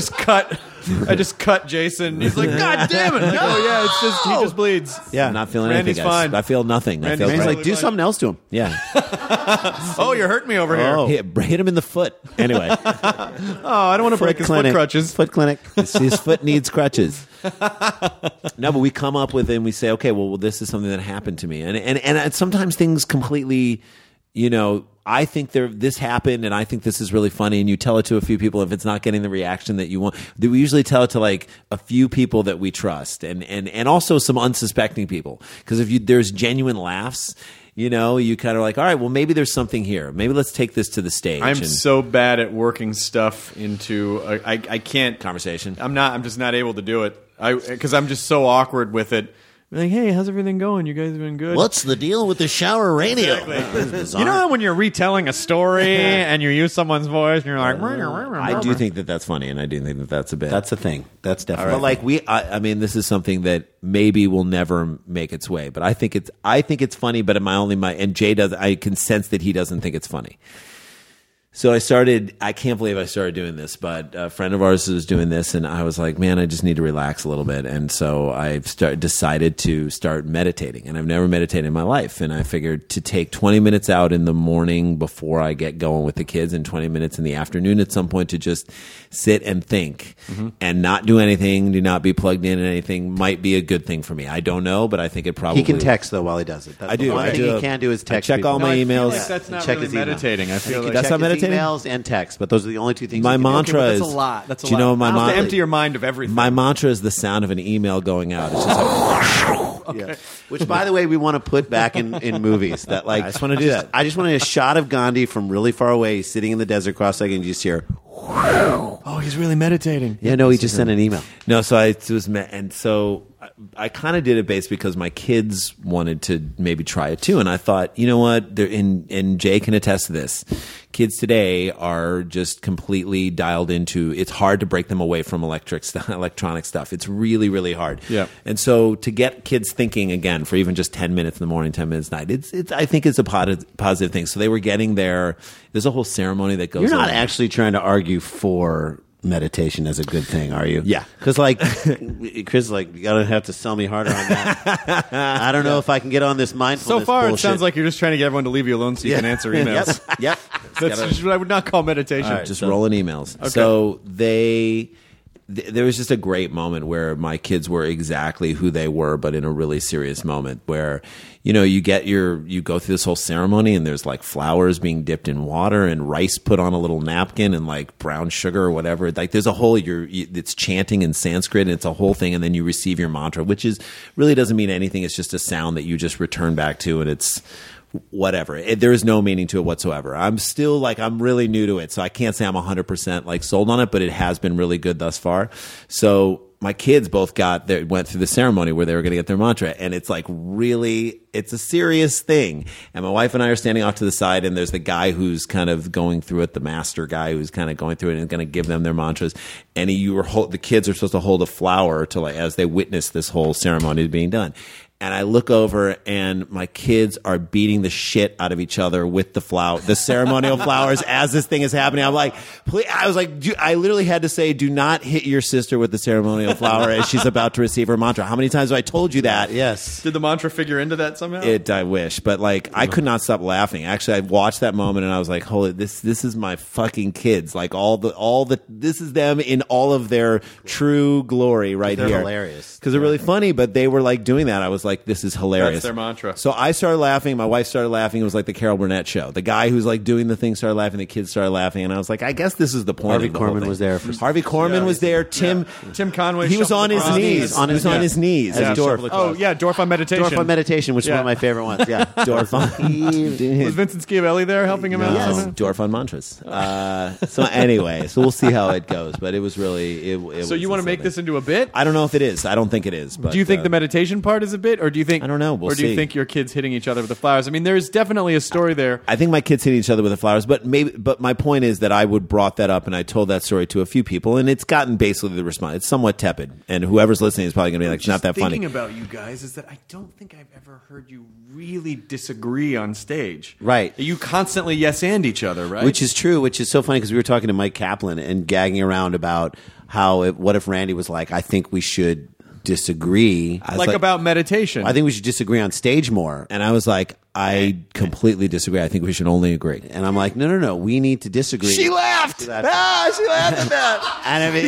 cut Jason. He's like, God damn it! No, yeah, it's just he just bleeds. Yeah. I'm not feeling Randy's anything, guys. fine. I feel nothing. I Randy's feel Randy's great. like, do something else to him. Yeah. Oh, you're hurting me over here. Oh. Hit him in the foot. Anyway, Oh, I don't want to break his foot clinic. crutches. Foot clinic. his foot needs crutches. No, but we come up with it and we say, okay, well, this is something that happened to me, and sometimes things completely, I think this happened, and I think this is really funny, and you tell it to a few people. If it's not getting the reaction that you want, we usually tell it to like a few people that we trust, and also some unsuspecting people, because if there's genuine laughs. You kind of like, all right, well, maybe there's something here. Maybe let's take this to the stage. I'm and so bad at working stuff into. I can't conversation. I'm just not able to do it. Because I'm just so awkward with it. Like, hey, how's everything going? You guys have been good. What's the deal with the shower radio? You know how when you're retelling a story and you use someone's voice and you're like, I do think that that's funny, and I do think that that's a bit. That's a thing. That's definitely. But like I mean, this is something that maybe will never make its way. But I think it's funny. But and Jay does. I can sense that he doesn't think it's funny. So I can't believe I started doing this, but a friend of ours was doing this, and I was like, man, I just need to relax a little bit. And so I decided to start meditating, and I've never meditated in my life. And I figured to take 20 minutes out in the morning before I get going with the kids and 20 minutes in the afternoon at some point to just sit and think and not do anything, do not be plugged in anything might be a good thing for me. I don't know, but I think it probably... He can text, though, while he does it. That's I do. The one thing he can do is text. I check all my emails. I feel like that's not Check really his email. meditating. I feel like That's not meditating? Emails and text, but those are the only two things. My you can do. mantra but is... that's a lot. That's a do you lot. know what my You have to mantra... empty your mind of everything. My mantra is the sound of an email going out. It's just like... Yeah. Which, by the way, we want to put back in movies. That like I just want to do that. I just wanted a shot of Gandhi from really far away, sitting in the desert cross-legged, and you just hear. Oh, he's really meditating. Yeah, no, he just sent an email. No, so I kind of did it based because my kids wanted to maybe try it too, and I thought, you know what, and Jay can attest to this. Kids today are just completely dialed into. It's hard to break them away from electronic stuff. It's really, really hard. Yeah. And so to get kids thinking again for even just 10 minutes in the morning, 10 minutes at night, it's I think it's a positive thing. So they were getting there. There's a whole ceremony that goes. You're not on. actually trying to argue for meditation as a good thing, are you? Yeah. Because like Chris, like, you gotta have to sell me harder on that. I don't know if I can get on this mindfulness. So far, bullshit. it sounds like you're just trying to get everyone to leave you alone so you can answer emails. Yep. That's just what I would not call meditation. All right, just rolling emails. Okay. So there was just a great moment where my kids were exactly who they were, but in a really serious moment where, you know, you go through this whole ceremony and there's like flowers being dipped in water and rice put on a little napkin and like brown sugar or whatever. Like there's a whole, it's chanting in Sanskrit and it's a whole thing. And then you receive your mantra, which is really doesn't mean anything. It's just a sound that you just return back to, and it's whatever. There is no meaning to it whatsoever. I'm still like, I'm really new to it, so I can't say I'm 100% like sold on it, but it has been really good thus far. So my kids both went through the ceremony where they were going to get their mantra, and it's like really, it's a serious thing. And my wife and I are standing off to the side, and there's the guy who's kind of going through it, the master guy who's kind of going through it and going to give them their mantras. And the kids are supposed to hold a flower to like as they witness this whole ceremony being done. And I look over, and my kids are beating the shit out of each other with the ceremonial flowers as this thing is happening. I'm like, please, I was like, I literally had to say, do not hit your sister with the ceremonial flower as she's about to receive her mantra. How many times have I told you that? Yes. Did the mantra figure into that somehow? I wish, but like I could not stop laughing. Actually, I watched that moment and I was like, "Holy, this is my fucking kids! Like this is them in all of their true glory right They're here." hilarious. Because they're really funny, but they were like doing that. I was like, "This is hilarious." That's their mantra. So I started laughing. My wife started laughing. It was like the Carol Burnett show. The guy who's like doing the thing started laughing. The kids started laughing, and I was like, "I guess this is the point." Harvey of the whole Korman thing. was there. Harvey Korman was there. Tim Conway. He was on his shuffled knees. across. He was on his knees. As Dorf. Oh yeah, Dorf on meditation. Dorf on meditation, which is Yeah. one of my favorite ones. Yeah. Dorf on Was Vincent Schiavelli there helping him out? Yes, Dorf on mantras. So anyway, so we'll see how it goes. But it was really. So you want to make this into a bit? I don't know if it is. I don't think it is. But, Do you think the meditation part is a bit, or do you think I don't know. We'll or do you see. think your kids hitting each other with the flowers? I mean, there is definitely a story there. I think my kids hit each other with the flowers, but my point is that I brought that up and I told that story to a few people, and it's gotten basically the response. It's somewhat tepid, and whoever's listening is probably going to be like, "It's not that funny." Thinking about you guys is that I don't think I've ever heard you really disagree on stage. Right. You constantly yes and each other, right? Which is true, which is so funny because we were talking to Mike Kaplan and gagging around about what if Randy was like, I think we should disagree. like about meditation. I think we should disagree on stage more. And I was like, I completely disagree. I think we should only agree. And I'm like, no, we need to disagree. She laughed. She laughed at that. And I mean,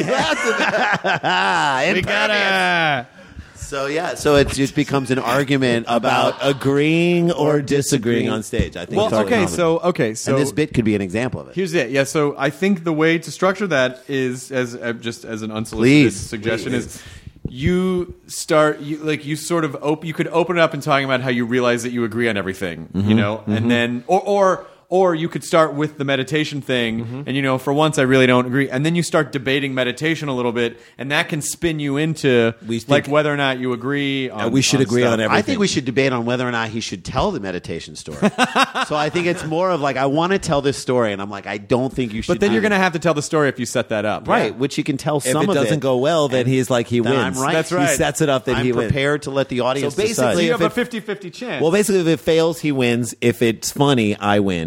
we gotta. So yeah, so it just becomes an argument About agreeing or disagreeing on stage. I think. Well, it's all okay, common. so and this bit could be an example of it. here's it. Yeah, so I think the way to structure that is as just as an unsolicited Please. suggestion is you sort of you could open it up and talking about how you realize that you agree on everything, you know, and then or you could start with the meditation thing, and, you know, for once I really don't agree. And then you start debating meditation a little bit, and that can spin you into like whether or not you agree on we should agree stuff. on everything. I think we should debate on whether or not he should tell the meditation story. So I think it's more of like, I want to tell this story, and I'm like, I don't think you should. But then do you're going to it. have to tell the story if you set that up. Right, which you can tell If some it of doesn't go well, then he's like he then wins. I'm right. That's right. He sets it up that I'm he wins. prepared to let the audience So basically, decide. So you if have it- a 50-50 chance. Well, basically, if it fails, he wins. If it's funny, I win.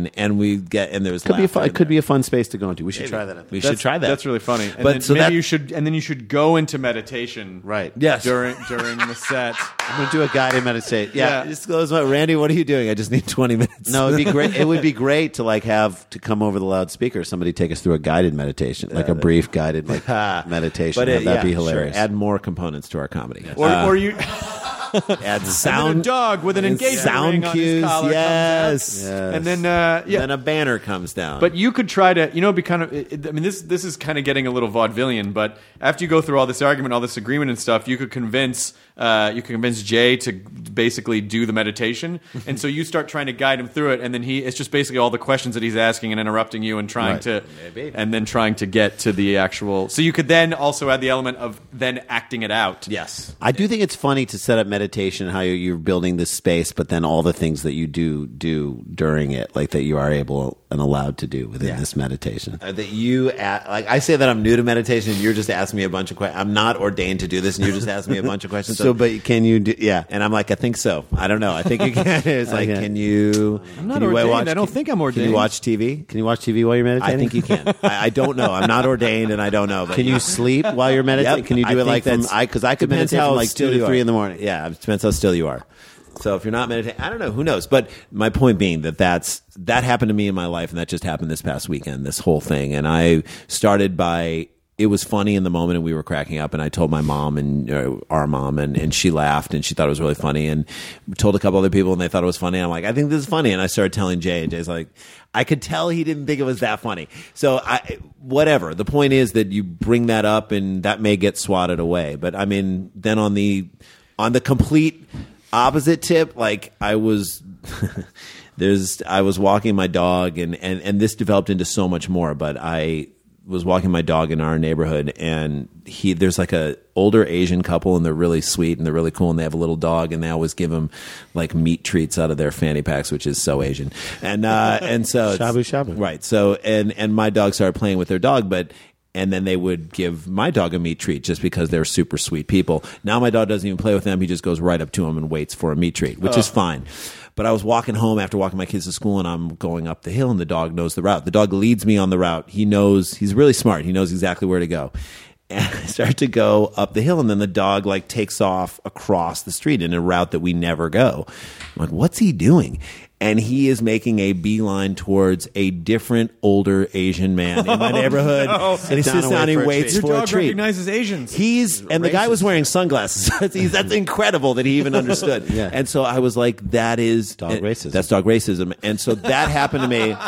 and there's Could be laughter it could be a fun space to go into. We should try that. We should try that. That's really funny. And But then so maybe that- you should go into meditation. Right. Yes. During the set. I'm going to do a guided meditation. Yeah. Just goes, Randy, what are you doing? I just need 20 minutes. No, it'd be great. It would be great to have to come over the loudspeaker. Somebody take us through a guided meditation, like a brief guided meditation. That'd be hilarious. Sure. Add more components to our comedy. Or you add and sound. then a dog with an engagement sound ring on his cues, collar yes. comes out. And then Then a banner comes down. But you could try to, be kind of. I mean, this is kind of getting a little vaudevillian. But after you go through all this argument, all this agreement and stuff, you could convince Jay to basically do the meditation, and so you start trying to guide him through it, and then it's just basically all the questions that he's asking and interrupting you and trying to get to the actual. So you could then also add the element of then acting it out. yes. I do think it's funny to set up meditation, how you're building this space, but then all the things that you do during it, like that you are able and allowed to do within this meditation. That you I say that I'm new to meditation, and you're just asking me a bunch of questions. I'm not ordained to do this, and you're just asking me a bunch of questions. So, but can you do? Yeah. And I'm like, I think so. I don't know. I think you can. It's like, Okay. can you? I'm not can you ordained. watch- I don't think I'm ordained. Can you watch TV? Can you watch TV while you're meditating? I think you can. I don't know. I'm not ordained, and I don't know. But Can you sleep while you're meditating? Yep. Can you do I it think like from? that's- Because I could depends meditate how from like still 2 to you 3 are. in the morning. Yeah, it depends how still you are. So if you're not meditating, I don't know. Who knows? But my point being that happened to me in my life, and that just happened this past weekend. This whole thing, and I started by. It was funny in the moment, and we were cracking up. And I told my mom and our mom, and she laughed, and she thought it was really funny. And told a couple other people, and they thought it was funny. And I'm like, I think this is funny. And I started telling Jay, and Jay's like, I could tell he didn't think it was that funny. So whatever. The point is that you bring that up, and that may get swatted away. But I mean, then on the complete opposite tip, like I was. I was walking my dog, and this developed into so much more. But I was walking my dog in our neighborhood, and there's like a older Asian couple, and they're really sweet and they're really cool, and they have a little dog, and they always give him like meat treats out of their fanny packs, which is so Asian. And so Shabu shabu. right? So and my dog started playing with their dog, and then they would give my dog a meat treat just because they're super sweet people. Now my dog doesn't even play with them. He just goes right up to them and waits for a meat treat, which is fine. But I was walking home after walking my kids to school, and I'm going up the hill, and the dog knows the route. The dog leads me on the route. He's really smart. He knows exactly where to go. And I start to go up the hill, and then the dog like takes off across the street in a route that we never go. I'm like, what's he doing? And he is making a beeline towards a different older Asian man in my neighborhood. no. And he sits down and he waits Your for a dog treat. recognizes Asians. And the guy was wearing sunglasses. That's incredible that he even understood. Yeah. And so I was like, that is Dog racism. That's dog racism. And so that happened to me.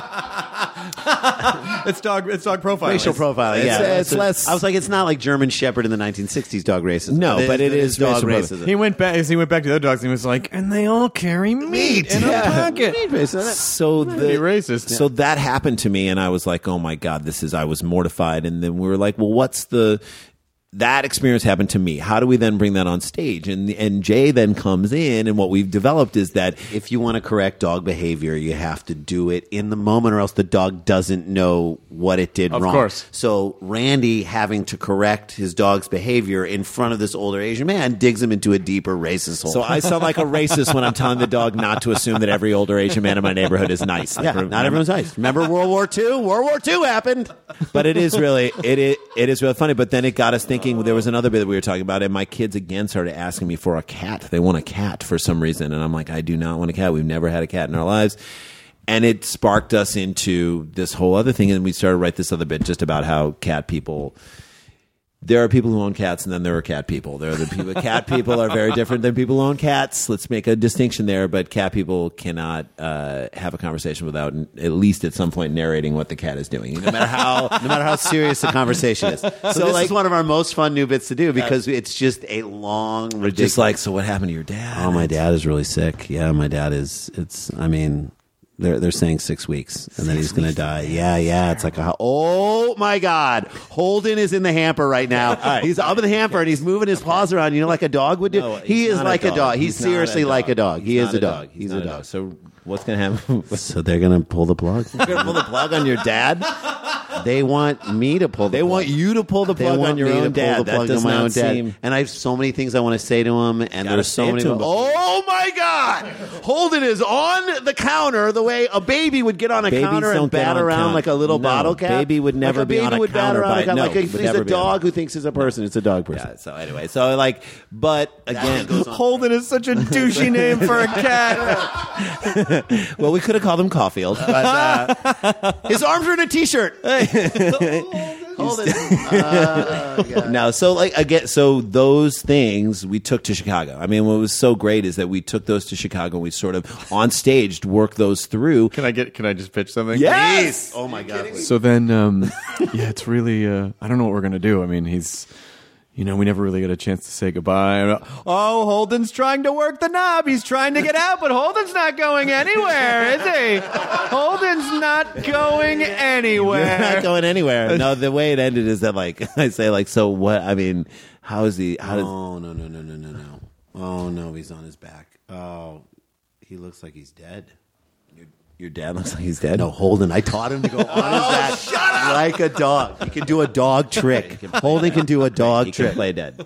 It's dog profiling. Racial profiling. Yeah, It's less. I was like, it's not like German Shepherd in the 1960s dog racism. No, but it is dog racial racism. He went back to the other dogs and he was like, and they all carry meat in a pocket. So Pretty racist. So that happened to me, and I was like, "Oh my god, I was mortified." And then we were like, "Well, that experience happened to me. How do we then bring that on stage?" And Jay then comes in, and what we've developed is that If you want to correct dog behavior, you have to do it in the moment, or else the dog doesn't know what it did Of wrong. course. So Randy having to correct his dog's behavior in front of this older Asian man digs him into a deeper racist hole. so I sound like a racist when I'm telling the dog not to assume that every older Asian man in my neighborhood is nice. Like, yeah, not everyone's nice. Remember World War II? World War II happened. But it is really funny. But then it got us thinking. There was another bit that we were talking about, and my kids again started asking me for a cat. They want a cat for some reason, and I'm like, I do not want a cat. We've never had a cat in our lives. And it sparked us into this whole other thing, and we started to write this other bit just about how cat people. There are people who own cats, and then there are cat people. There are the people. Cat people are very different than people who own cats. Let's make a distinction there. But cat people cannot have a conversation without, at least at some point, narrating what the cat is doing, no matter how Serious the conversation is. So this like- is one of our most fun new bits to do because it's just a long, ridiculous. Just like, so what happened to your dad? Oh, my dad is really sick. Yeah, my dad is. They're saying 6 weeks, and then he's going to die. Yeah. It's like, oh my God, Holden is in the hamper right now. right. He's up in the hamper and he's moving his paws around. You know, like a dog would do. No, he he's is not like a dog. He's not seriously like a dog. He He's is not a dog. He's not a dog. So what's going to happen? So they're going to pull the plug. You're going to pull the plug on your dad? They want me to pull. They want you to pull the They plug want on your me own to dad. pull the That plug does on my not own dad. seem- And I have so many things I want to say to him, and there's say so it many. to him. Oh my God! Holden is on the counter the way a baby would get on a Babies counter and don't get bat on around counter. like a little No, bottle cap. baby would never like be on a would bat counter around by- no, like would he's never a be on dog who thinks he's a person. It's a dog person. Yeah. So anyway, so like, but again, Holden is such a douchey name for a cat. well, we could have called him Caulfield, but His arms are in a t-shirt. no. So like again, so those things we took to Chicago. I mean, what was so great is that we took those to Chicago and we sort of on stage worked those through. Can I just pitch something? Yes. Oh my God. So then, yeah, it's really, I don't know what we're going to do. I mean, we never really get a chance to say goodbye. Oh, Holden's trying to work the knob. He's trying to get out, but Holden's not going anywhere, is he? Holden's not going anywhere. You're not going anywhere. No, the way it ended is that like I say like, so what? I mean, how is he? How does? Oh no. Oh no, he's on his back. Oh, he looks like he's dead. Your dad looks like he's dead. No, Holden. I taught him to go on his back like a dog. He can do a dog trick. Holden can do a dog He trick. can play dead.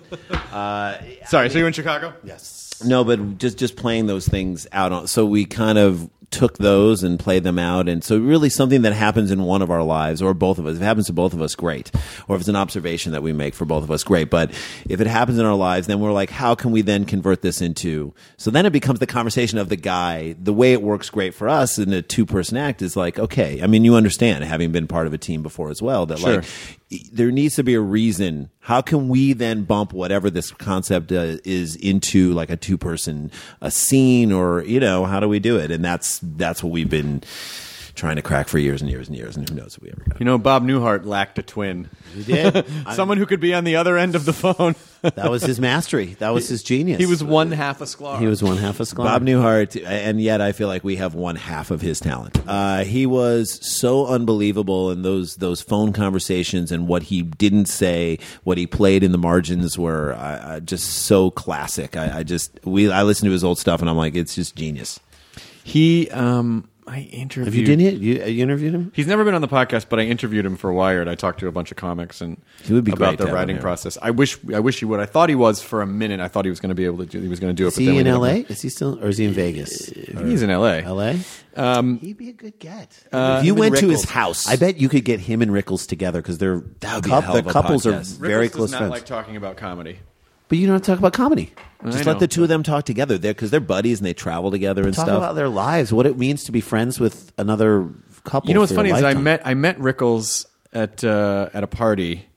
Sorry, so you're in Chicago? Yes. No, but just playing those things out on. So we kind of took those and played them out, and so really something that happens in one of our lives or both of us. If it happens to both of us, great. Or if it's an observation that we make for both of us, great. But if it happens in our lives, then we're like, how can we then convert this into? So then it becomes the conversation of the guy. The way it works great for us in a 2-person act is like, okay. I mean, you understand, having been part of a team before as well, that Sure. like there needs to be a reason. How can we then bump whatever this concept is into like a 2-person a scene, or how do we do it? And that's what we've been trying to crack for years and years and years, and who knows if we ever got it. Bob Newhart lacked a twin. He did. Someone who could be on the other end of the phone. That was his mastery. That was his genius. He was one half a sklar. He was one half a sklar. Bob Newhart, and yet I feel like we have one half of his talent. He was so unbelievable in those phone conversations, and what he didn't say, what he played in the margins were just so classic. I listen to his old stuff, and I'm like, it's just genius. He, I interviewed. Have you done it? You interviewed him? He's never been on the podcast, but I interviewed him for Wired. I talked to a bunch of comics and He would be about great to the have him writing here. process. I wish he would. I thought he was for a minute. I thought he was going to be able to do. He was going to do it. Is but he then we in didn't L.A.? know. Is he still, or is he in Vegas? He's in L.A. L.A. He'd be a good get. If you went to his house, I bet you could get him and Rickles together because they're That would be a hell of the a couples are podcast. very Rickles close does not friends. like talking about comedy. But you don't have to talk about comedy. just I let know. the two of them talk together there, because they're buddies and they travel together and Talk stuff. about their lives, what it means to be friends with another couple. You know what's for a funny is lifetime. I met Rickles at a party,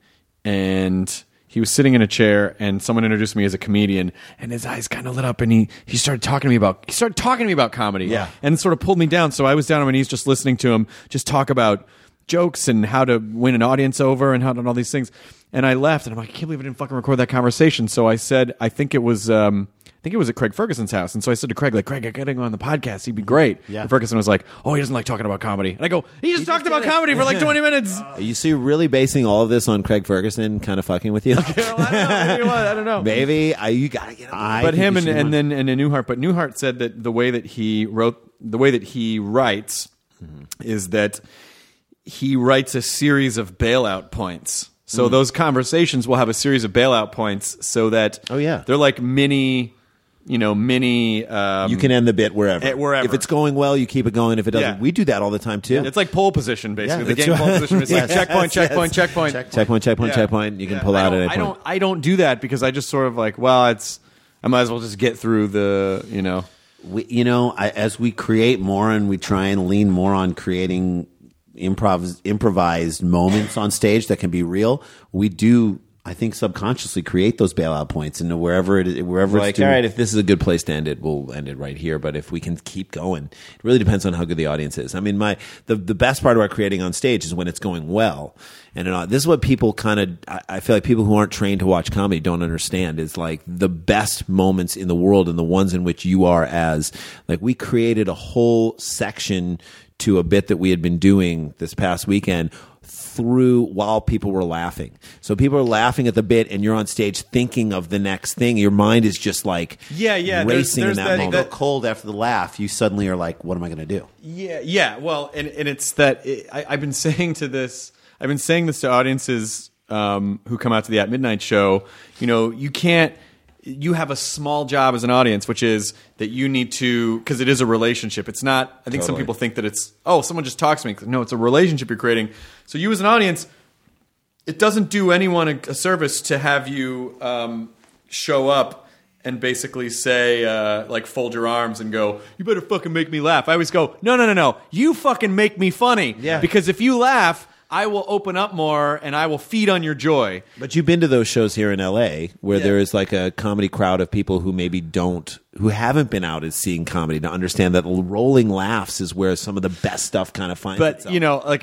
and he was sitting in a chair, and someone introduced me as a comedian, and his eyes kind of lit up, and he started talking to me about comedy, Yeah. and sort of pulled me down. So I was down on my knees just listening to him just talk about jokes and how to win an audience over and how to and all these things. And I left, and I'm like, I can't believe I didn't fucking record that conversation. So I said, I think it was at Craig Ferguson's house. And so I said to Craig, like, Craig, I got to go on the podcast. He'd be great. Yeah. And Ferguson was like, oh, he doesn't like talking about comedy. And I go, he just talked about comedy for like 20 minutes. Are you see really basing all of this on Craig Ferguson kind of fucking with you? I don't know. Maybe you gotta get him. But him and Newhart. But Newhart said that the way that he writes is that he writes a series of bailout points. So those conversations will have a series of bailout points, so that they're like mini. You can end the bit wherever. Wherever. If it's going well, you keep it going. If it doesn't, Yeah. we do that all the time too. It's like pole position, basically. Yeah, The game pole position is like checkpoint. checkpoint, Yeah. checkpoint. You can pull out at any point. I don't do that because I just sort of like, I might as well just get through the, as we create more and we try and lean more on creating improvised moments on stage that can be real, we do, I think, subconsciously create those bailout points, and wherever We're it's like, due. all right, if this is a good place to end it, we'll end it right here. But if we can keep going, it really depends on how good the audience is. I mean, the best part about creating on stage is when it's going well. And this is what people I feel like people who aren't trained to watch comedy don't understand, is like the best moments in the world and the ones in which you are as, like, we created a whole section to a bit that we had been doing this past weekend through while people were laughing. So people are laughing at the bit and you're on stage thinking of the next thing. Your mind is just like racing there's in that that- moment. go cold after the laugh, you suddenly are like, what am I going to do? Yeah. Well, and it's that I've been saying to this. I've been saying this to audiences who come out to the At Midnight show. You know, you have a small job as an audience, which is that you need to, because it is a relationship. It's not, I think some people think that it's, someone just talks to me. No, it's a relationship you're creating. So you as an audience, it doesn't do anyone a service to have you show up and basically say, like, fold your arms and go, you better fucking make me laugh. I always go, no. You fucking make me funny. Yeah. Because if you laugh, I will open up more and I will feed on your joy. But you've been to those shows here in LA where there is like a comedy crowd of people who maybe who haven't been out as seeing comedy to understand that rolling laughs is where some of the best stuff kind of finds itself. But, you know, like,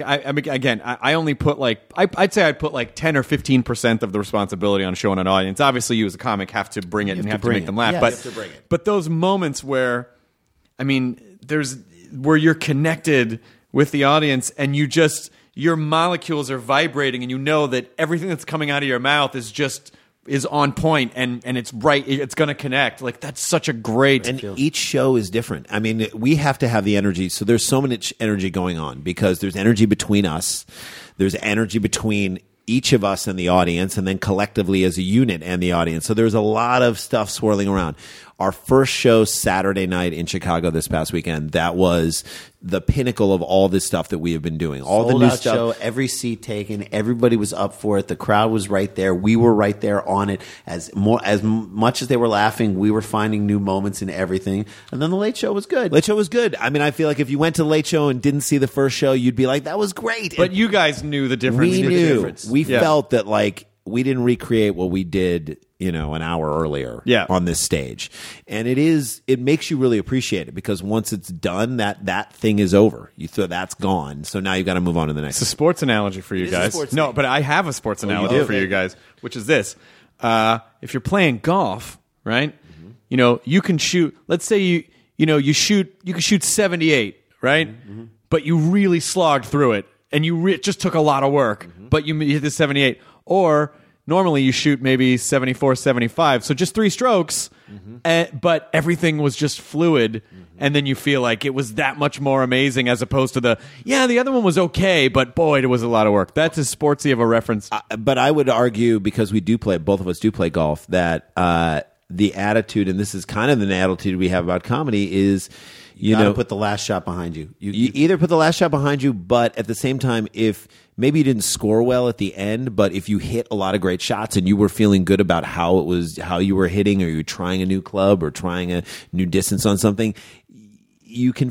I only put like, I'd say I put like 10 or 15% of the responsibility on showing an audience. Obviously, you as a comic have to bring it and have to make them laugh. Yes. But, You have to bring it. But those moments where, I mean, where you're connected with the audience and your molecules are vibrating and you know that everything that's coming out of your mouth is on point and it's right, it's going to connect. Like, that's such a great... And each show is different. I mean, we have to have the energy. So there's so much energy going on because there's energy between us. There's energy between each of us and the audience, and then collectively as a unit and the audience. So there's a lot of stuff swirling around. Our first show Saturday night in Chicago this past weekend, that was the pinnacle of all this stuff that we have been doing. All Sold the new out stuff. show, every seat taken, everybody was up for it. The crowd was right there. We were right there on it. As much as they were laughing, we were finding new moments in everything. And then the Late Show was good. Late Show was good. I mean, I feel like if you went to Late Show and didn't see the first show, you'd be like, that was great. But you guys knew the difference. We knew. We Yeah. felt that like we didn't recreate what we did, you know, an hour earlier on this stage. And it makes you really appreciate it because once it's done, that thing is over. That's gone. So now you got to move on to the next. It's a sports analogy for you guys. No, but I have a sports analogy for you guys, which is this. If you're playing golf, right? Mm-hmm. You know, you can shoot, let's say you can shoot 78, right? Mm-hmm. But you really slogged through it and it just took a lot of work, but you hit the 78. Or normally you shoot maybe 74, 75. So just 3 strokes, but everything was just fluid. And then you feel like it was that much more amazing as opposed to the other one was okay, but boy, it was a lot of work. That's as sportsy of a reference. But I would argue, because both of us do play golf, that the attitude, and this is kind of the attitude we have about comedy, is you gotta know, put the last shot behind you. You either put the last shot behind you, but at the same time, if maybe you didn't score well at the end, but if you hit a lot of great shots and you were feeling good about how you were hitting, or you were trying a new club or trying a new distance on something, you can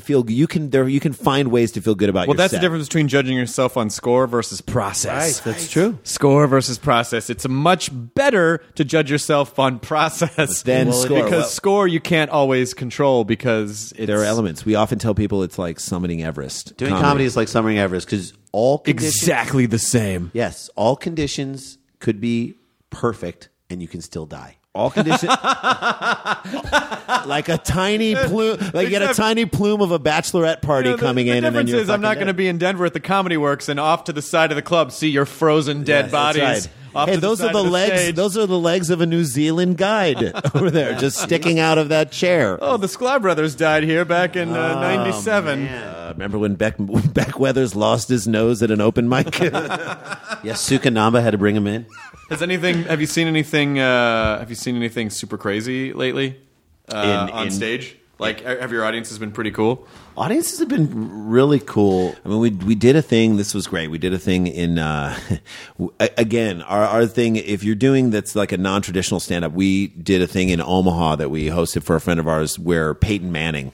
find ways to feel good about your Well, that's set. the difference between judging yourself on score versus process. Right, that's true. Score versus process. It's much better to judge yourself on process Than score. because Well, score you can't always control because there are elements. We often tell people it's like summiting Everest. Doing comedy is like summiting Everest because all conditions, exactly the same. yes, all conditions could be perfect and you can still die. All conditions, like a tiny plume, like you get a tiny plume of a bachelorette party coming in, The and then difference you're is I'm not going to be in Denver at the Comedy Works and off to the side of the club see your frozen dead bodies. Off Hey, to the those are side the of legs. stage. Those are the legs of a New Zealand guide over there, just sticking out of that chair. Oh, the Sklar brothers died here back in '97. Remember when Beck Weathers lost his nose at an open mic? Yes, Sukanamba had to bring him in. Have you seen anything super crazy lately on stage? Like, have your audiences been pretty cool? Audiences have been really cool. I mean, we did a thing. This was great. We did a thing in again our thing. If you're doing that's like a non-traditional stand-up, we did a thing in Omaha that we hosted for a friend of ours where Peyton Manning,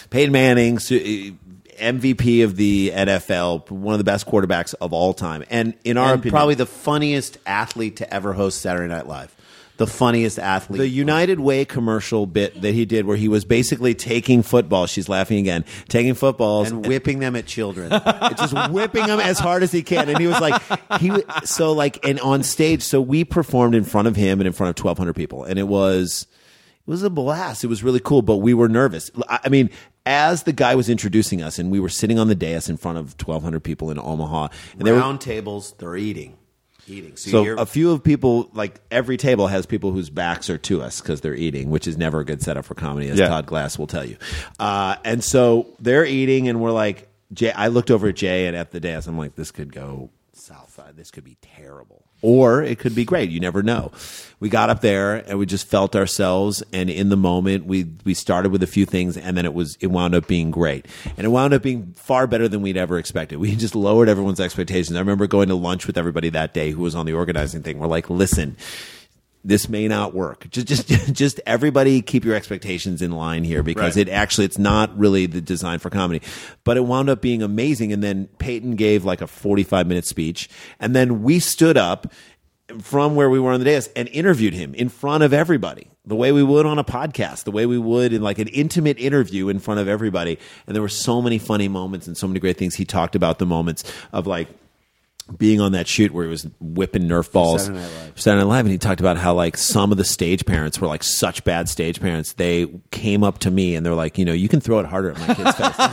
MVP of the NFL, one of the best quarterbacks of all time, and in our opinion, probably the funniest athlete to ever host Saturday Night Live. The funniest athlete. the United Way commercial bit that he did, where he was basically taking footballs. She's laughing again. Taking footballs and whipping them at children. just whipping them as hard as he can. And he was like, and on stage. So we performed in front of him and in front of 1,200 people, and it was a blast. It was really cool, but we were nervous. I mean, as the guy was introducing us, and we were sitting on the dais in front of 1,200 people in Omaha, and Round tables, they're eating. So a few of people, like every table has people whose backs are to us because they're eating, which is never a good setup for comedy, as Todd Glass will tell you. And so they're eating, and we're like, I looked over at Jay and at the dais. I'm like, this could go Southside, this could be terrible. Or it could be great. You never know. We got up there and we just felt ourselves, and in the moment we started with a few things, and then it wound up being great. And it wound up being far better than we'd ever expected. We just lowered everyone's expectations. I remember going to lunch with everybody that day who was on the organizing thing. We're like, listen, this may not work. Just everybody keep your expectations in line here, because it's not really the design for comedy. But it wound up being amazing. And then Peyton gave like a 45-minute speech, and then we stood up from where we were on the dais and interviewed him in front of everybody, the way we would on a podcast, the way we would in like an intimate interview in front of everybody. And there were so many funny moments and so many great things. He talked about the moments of like being on that shoot where he was whipping Nerf balls. Saturday Night Live. And he talked about how like some of the stage parents were like such bad stage parents. They came up to me and they're like, you can throw it harder at my kid's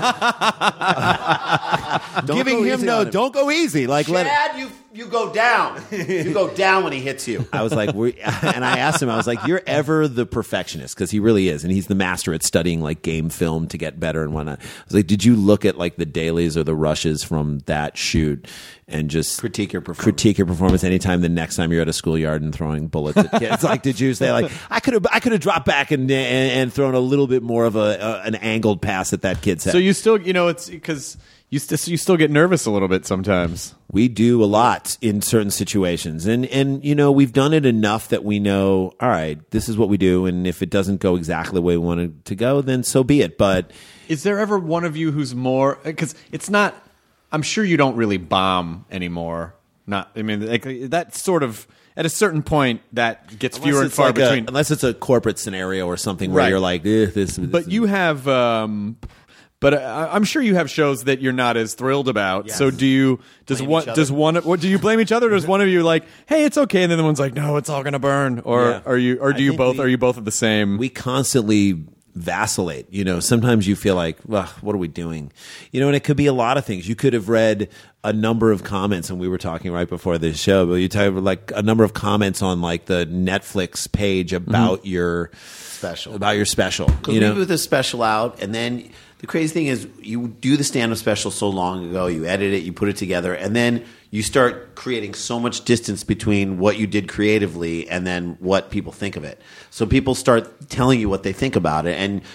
face. Giving him don't go easy. Like, Chad, you go down. You go down when he hits you. I was like, and I asked him, I was like, you're ever the perfectionist, because he really is, and he's the master at studying like game film to get better and whatnot. I was like, did you look at like the dailies or the rushes from that shoot and just critique your performance anytime the next time you're at a schoolyard and throwing bullets at kids? Like, did you say like, I could have dropped back and thrown a little bit more of an angled pass at that kid's head? So you still, it's because you still get nervous a little bit sometimes. We do a lot in certain situations. And we've done it enough that we know, all right, this is what we do. And if it doesn't go exactly the way we want it to go, then so be it. But is there ever one of you who's more, because it's not, I'm sure you don't really bomb anymore. That sort of, at a certain point, that gets fewer and far between. Unless it's a corporate scenario or something where you're like, this. But you have... But I'm sure you have shows that you're not as thrilled about. Yes. So do you blame each other? Or does one of you like, hey, it's okay, and then the one's like, no, it's all going to burn? Or are you both at the same? We constantly vacillate. Sometimes you feel like, well, what are we doing? And it could be a lot of things. You could have read a number of comments, and we were talking right before this show, but you talk about like a number of comments on like the Netflix page about your special. We put the special out, and then the crazy thing is you do the stand-up special so long ago, you edit it, you put it together, and then you start creating so much distance between what you did creatively and then what people think of it. So people start telling you what they think about it, and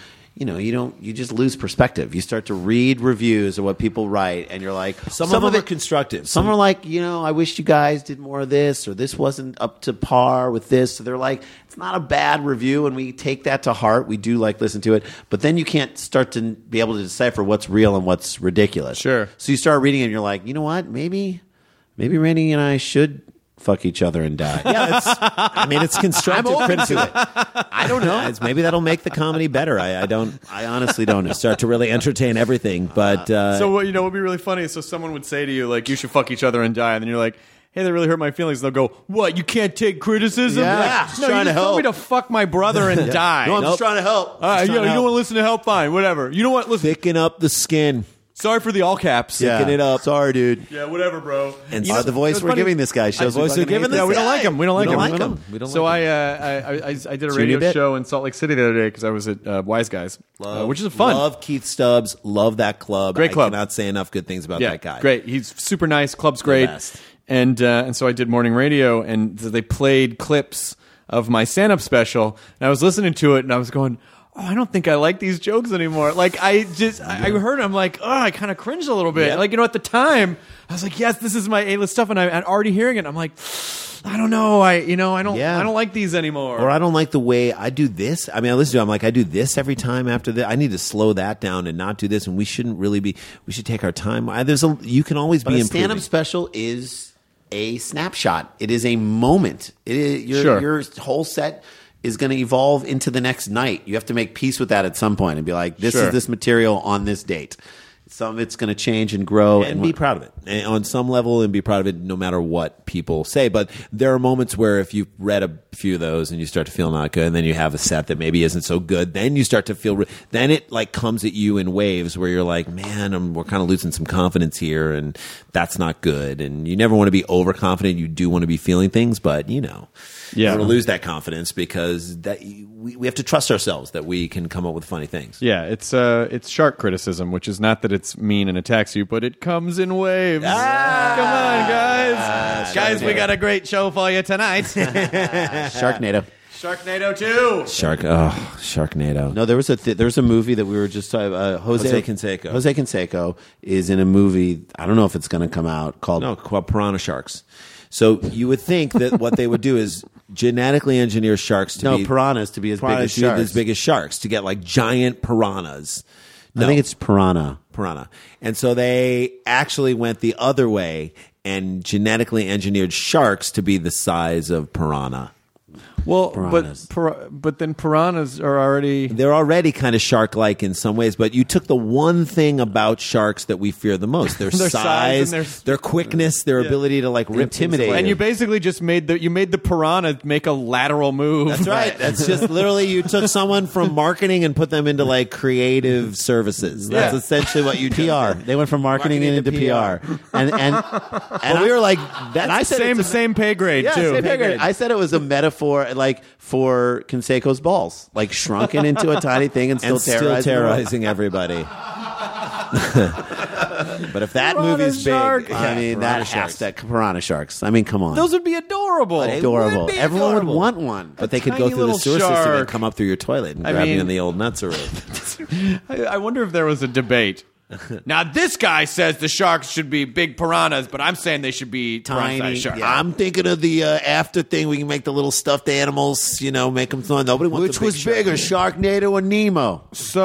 you just lose perspective. You start to read reviews of what people write, and you're like, some of them are constructive. Some are like, I wish you guys did more of this, or this wasn't up to par with this. So they're like, it's not a bad review, and we take that to heart. We do like listen to it, but then you can't start to be able to decipher what's real and what's ridiculous. Sure. So you start reading it, and you're like, you know what? Maybe Randy and I should fuck each other and die. Yeah, it's constructive criticism. I don't know. Maybe that'll make the comedy better. I honestly don't know. Start to really entertain everything. But so what would be really funny is someone would say to you like, you should fuck each other and die, and then you're like, hey, that really hurt my feelings. They'll go, what? You can't take criticism? Yeah, no, you just told me to fuck my brother and die. No, I'm just trying to help. You don't want to listen to help? Fine, whatever. You know what? Listen. Thicken up the skin. Sorry for the all caps. Thicken it up. Sorry, dude. Yeah, whatever, bro. And the voice we're giving this guy shows. The voice we're giving this guy. We don't like him. We don't like him. We don't so like him. I did a radio show in Salt Lake City the other day because I was at Wise Guys, which is fun. Love Keith Stubbs. Love that club. Great club. I cannot say enough good things about that guy. Great. He's super nice. Club's great. And so I did morning radio, and they played clips of my stand-up special, and I was listening to it, and I was going, oh, I don't think I like these jokes anymore. Like, I heard it, I'm like, oh, I kind of cringed a little bit. Yeah. Like, at the time, I was like, yes, this is my A-list stuff, and I'm already hearing it. I'm like, I don't know. I don't like these anymore. Or I don't like the way I do this. I listen to it, I'm like, I do this every time after this. I need to slow that down and not do this, and we shouldn't really be, we should take our time. You can always be improving. A stand-up special is a snapshot. It is a moment. Your whole set is going to evolve into the next night. You have to make peace with that at some point and be like, this is this material on this date. Some of it's going to change and grow. And be proud of it. And on some level, and be proud of it no matter what people say. But there are moments where if you've read a few of those and you start to feel not good, and then you have a set that maybe isn't so good, then you start to feel... then it like comes at you in waves where you're like, man, we're kind of losing some confidence here, and that's not good. And you never want to be overconfident. You do want to be feeling things, but you don't want to lose that confidence, because we have to trust ourselves that we can come up with funny things. Yeah, it's shark criticism, which is not that it's mean and attacks you, but it comes in waves. Come on, guys. Guys, we got a great show for you tonight. Sharknado. Sharknado 2. Sharknado. No, there was a movie that we were just talking about. Jose Canseco. Jose Canseco is in a movie. I don't know if it's going to come out called Piranha Sharks. So you would think that what they would do is genetically engineer sharks to be piranhas to be as big as sharks. as big as sharks to get like giant piranhas. No. I think it's piranha. And so they actually went the other way and genetically engineered sharks to be the size of piranha. Well, Piranhas. but then piranhas are already... They're already kind of shark-like in some ways, but you took the one thing about sharks that we fear the most: their Their size size, and their quickness, their ability to like Intimidate. And you basically just made the piranha make a lateral move. That's right. That's just literally you took someone from marketing and put them into like creative services. That's Yeah. essentially what you did. PR. They went from marketing into PR. And we were like, that's I said it's a- Same pay grade, Yeah, too. same pay grade. I said it was a metaphor, like for Canseco's balls, like shrunken into a tiny thing and still terrorizing everybody. But if that Piranha movie's shark. big, I mean, that has to piranha sharks. I mean, come on. Those would be adorable. adorable. Would be Everyone adorable. would want one. but they could tiny go through the little sewer system and shark. come up through your toilet and I grab you mean- in the old nutsery. I wonder if there was a debate. Now, this guy says the sharks should be big piranhas, but I'm saying they should be Tiny, piranha-sized sharks. yeah. I'm thinking of the after thing. We can make the little stuffed animals, make them. Nobody wants Which the big was shark. bigger, Sharknado or Nemo?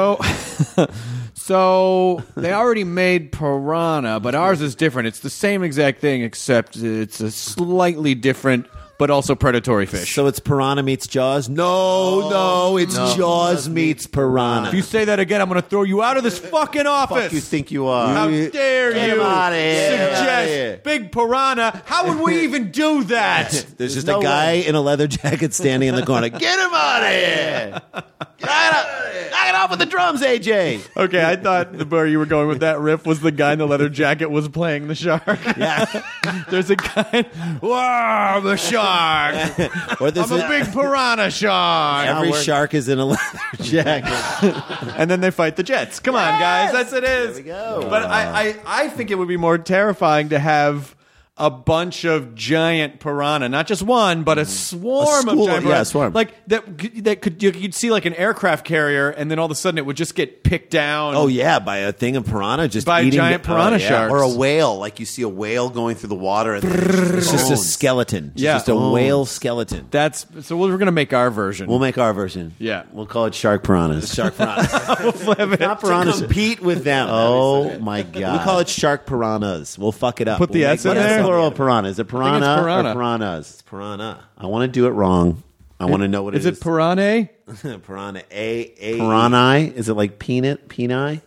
So they already made piranha, but ours is different. It's the same exact thing, except it's a slightly different, but also predatory fish. So it's piranha meets Jaws? No, it's Jaws meets piranha. if you say that again, I'm going to throw you out of this fucking office. Fuck you think you are? How dare Get you him outta here. Get him outta suggest here. big piranha? How would we even do that? There's just no a guy way. in a leather jacket standing in the corner. Get him out of here! Knock it off with the drums, AJ. Okay, I thought where you were going with that riff was the guy in the leather jacket was playing the shark. Yeah. There's a guy. Wow, I'm a shark. Or there's I'm a big piranha shark. every shark is in a leather jacket. And then they fight the jets. Come on, guys. That's it is. There we go. But I think it would be more terrifying to have a bunch of giant piranha, not just one, but a swarm A of school, giant yeah, piranha. a swarm. Like you'd see like an aircraft carrier, and then all of a sudden it would just get picked down. Oh yeah, by a thing of piranha just By eating giant piranha sharks. Or a whale, like you see a whale going through the water. And It's just a skeleton. It's Yeah. just a whale skeleton. That's so we're gonna make our version. We'll make our version. Yeah. We'll call it Shark Piranhas. Shark piranha. Not piranhas. Compete with them. Oh my god. We call it shark piranhas. We'll fuck it up. Put the We'll S make in it What's there? the up. plural of piranha? Is it piranha, piranha. or piranhas? Piranha. I want to do it wrong. I want to know what Is it it is. piranha? Piranha. A. Piranha? Is it like peanut? Peni?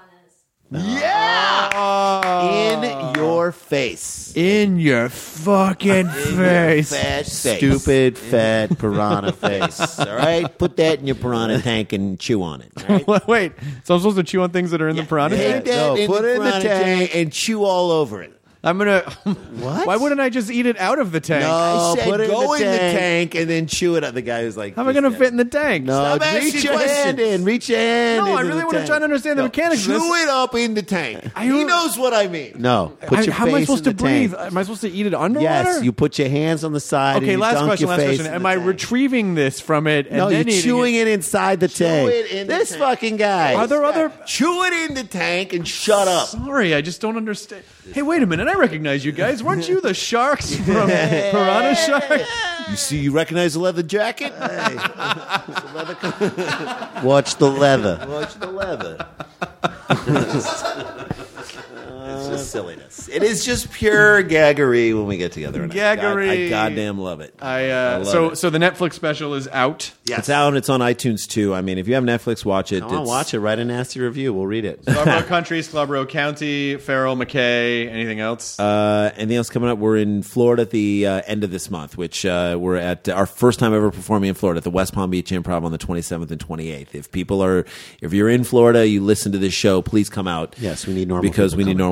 In your face. In your fucking face. Fat face. Stupid, fat piranha face. All right? Put that in your piranha tank and chew on it. All right? Wait, so I'm supposed to chew on things that are in the piranha Take tank? that No, put it in the piranha tank. and chew all over it. I'm gonna. What? Why wouldn't I just eat it out of the tank? I said put it in go the in the tank. tank and then chew it up. The guy was like, How am I gonna fit in the tank? No, Stop asking reach your questions. hand in. Reach your hand No, I into really the want to tank. try to understand the mechanics of Chew this. it up in the tank. I He don't- knows what I mean. No, put your How face am I supposed in to the tank. breathe? Am I supposed to eat it underwater? Yes, you put your hands on the side. Okay, and you last dunk question. your Last face question. in Am the I tank. retrieving this from it and No, then you're eating chewing it? it inside the tank. it in the This tank. fucking guy. Are there other? Chew it in the tank and shut up. Sorry, I just don't understand. Hey, wait a minute! I recognize you guys. Weren't you the sharks from Piranha Shark? You recognize the leather jacket? Watch the leather. Watch the leather. It's just silliness. It is just pure gaggery when we get together. And Gaggery. I goddamn love it. So the Netflix special is out. It's out and it's on iTunes too. I mean, if you have Netflix, watch it. Come on, watch it. Write a nasty review. We'll read it. Scarborough Country, Scarborough County, Farrell, McKay. Anything else? Anything else coming up? We're in Florida at the end of this month, which we're at our first time ever performing in Florida at the West Palm Beach Improv on the 27th and 28th. If you're in Florida, you listen to this show, please come out. Yes, we need normal because people we need coming. normal people We need to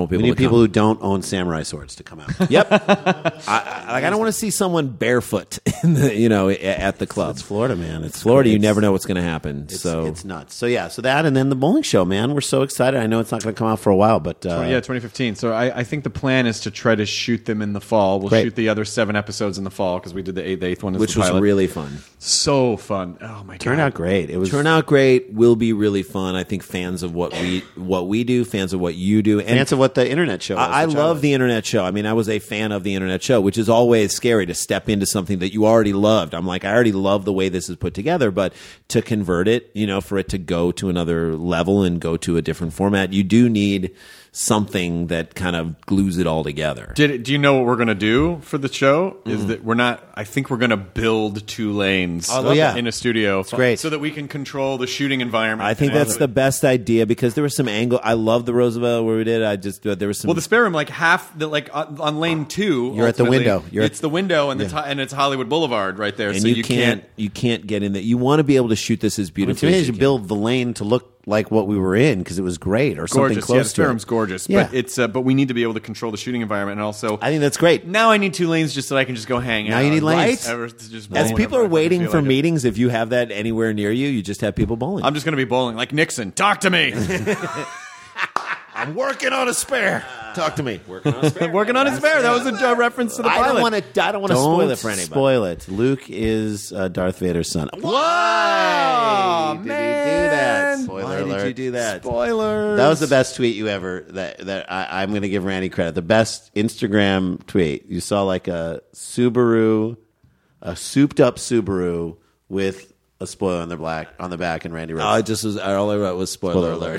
people who don't own samurai swords to come out. Yep. I don't want to see someone barefoot at the club. It's Florida, man. It's Florida. great. You never know what's going to happen. It's nuts. So that, and then the bowling show, man. We're so excited. I know it's not going to come out for a while, but 2015. So I think the plan is to try to shoot them in the fall. We'll shoot the other 7 episodes in the fall because we did the eighth one, which was really fun. So fun. Oh my god, turned out great. It was turned out great. Will be really fun. I think fans of what we do, fans of what you do, and fans of what the internet show is. I love the internet show. I mean, I was a fan of the internet show, which is always scary to step into something that you already loved. I'm like, I already love the way this is put together, but to convert it, for it to go to another level and go to a different format, you do need something that kind of glues it all together. Do you know what we're going to do for the show? Is that I think we're going to build 2 lanes in a studio. It's great. So that we can control the shooting environment. I think that's the best idea because there was some angle. I love the Roosevelt where we did. There was some. Well, the spare room, like on lane 2. You're at the window. It's the window and and it's Hollywood Boulevard right there. And so you can't get in there. You want to be able to shoot this as beautifully. To me, you should build the lane to look like what we were in because it was great or something gorgeous. close The spare to room's it. gorgeous. Yeah. But it's but we need to be able to control the shooting environment, and also I think that's great. now I need 2 lanes just so I can just go hang out. Now you need lanes. As people are waiting for meetings, if you have that anywhere near you, you just have people bowling. I'm just going to be bowling like Nixon. Talk to me. I'm working on a spare. Talk to me. Working on a spare. Working on his spare. That was a reference to the pilot. I don't want to spoil it for anybody. Spoil it. Luke is Darth Vader's son. Why did he do that? Spoiler Why alert. did you do that? Spoilers. That was the best tweet you ever. That I'm going to give Randy credit. The best Instagram tweet. You saw like a Subaru, a souped up Subaru with a spoiler on the back, and Randy wrote. All I wrote was spoiler alert.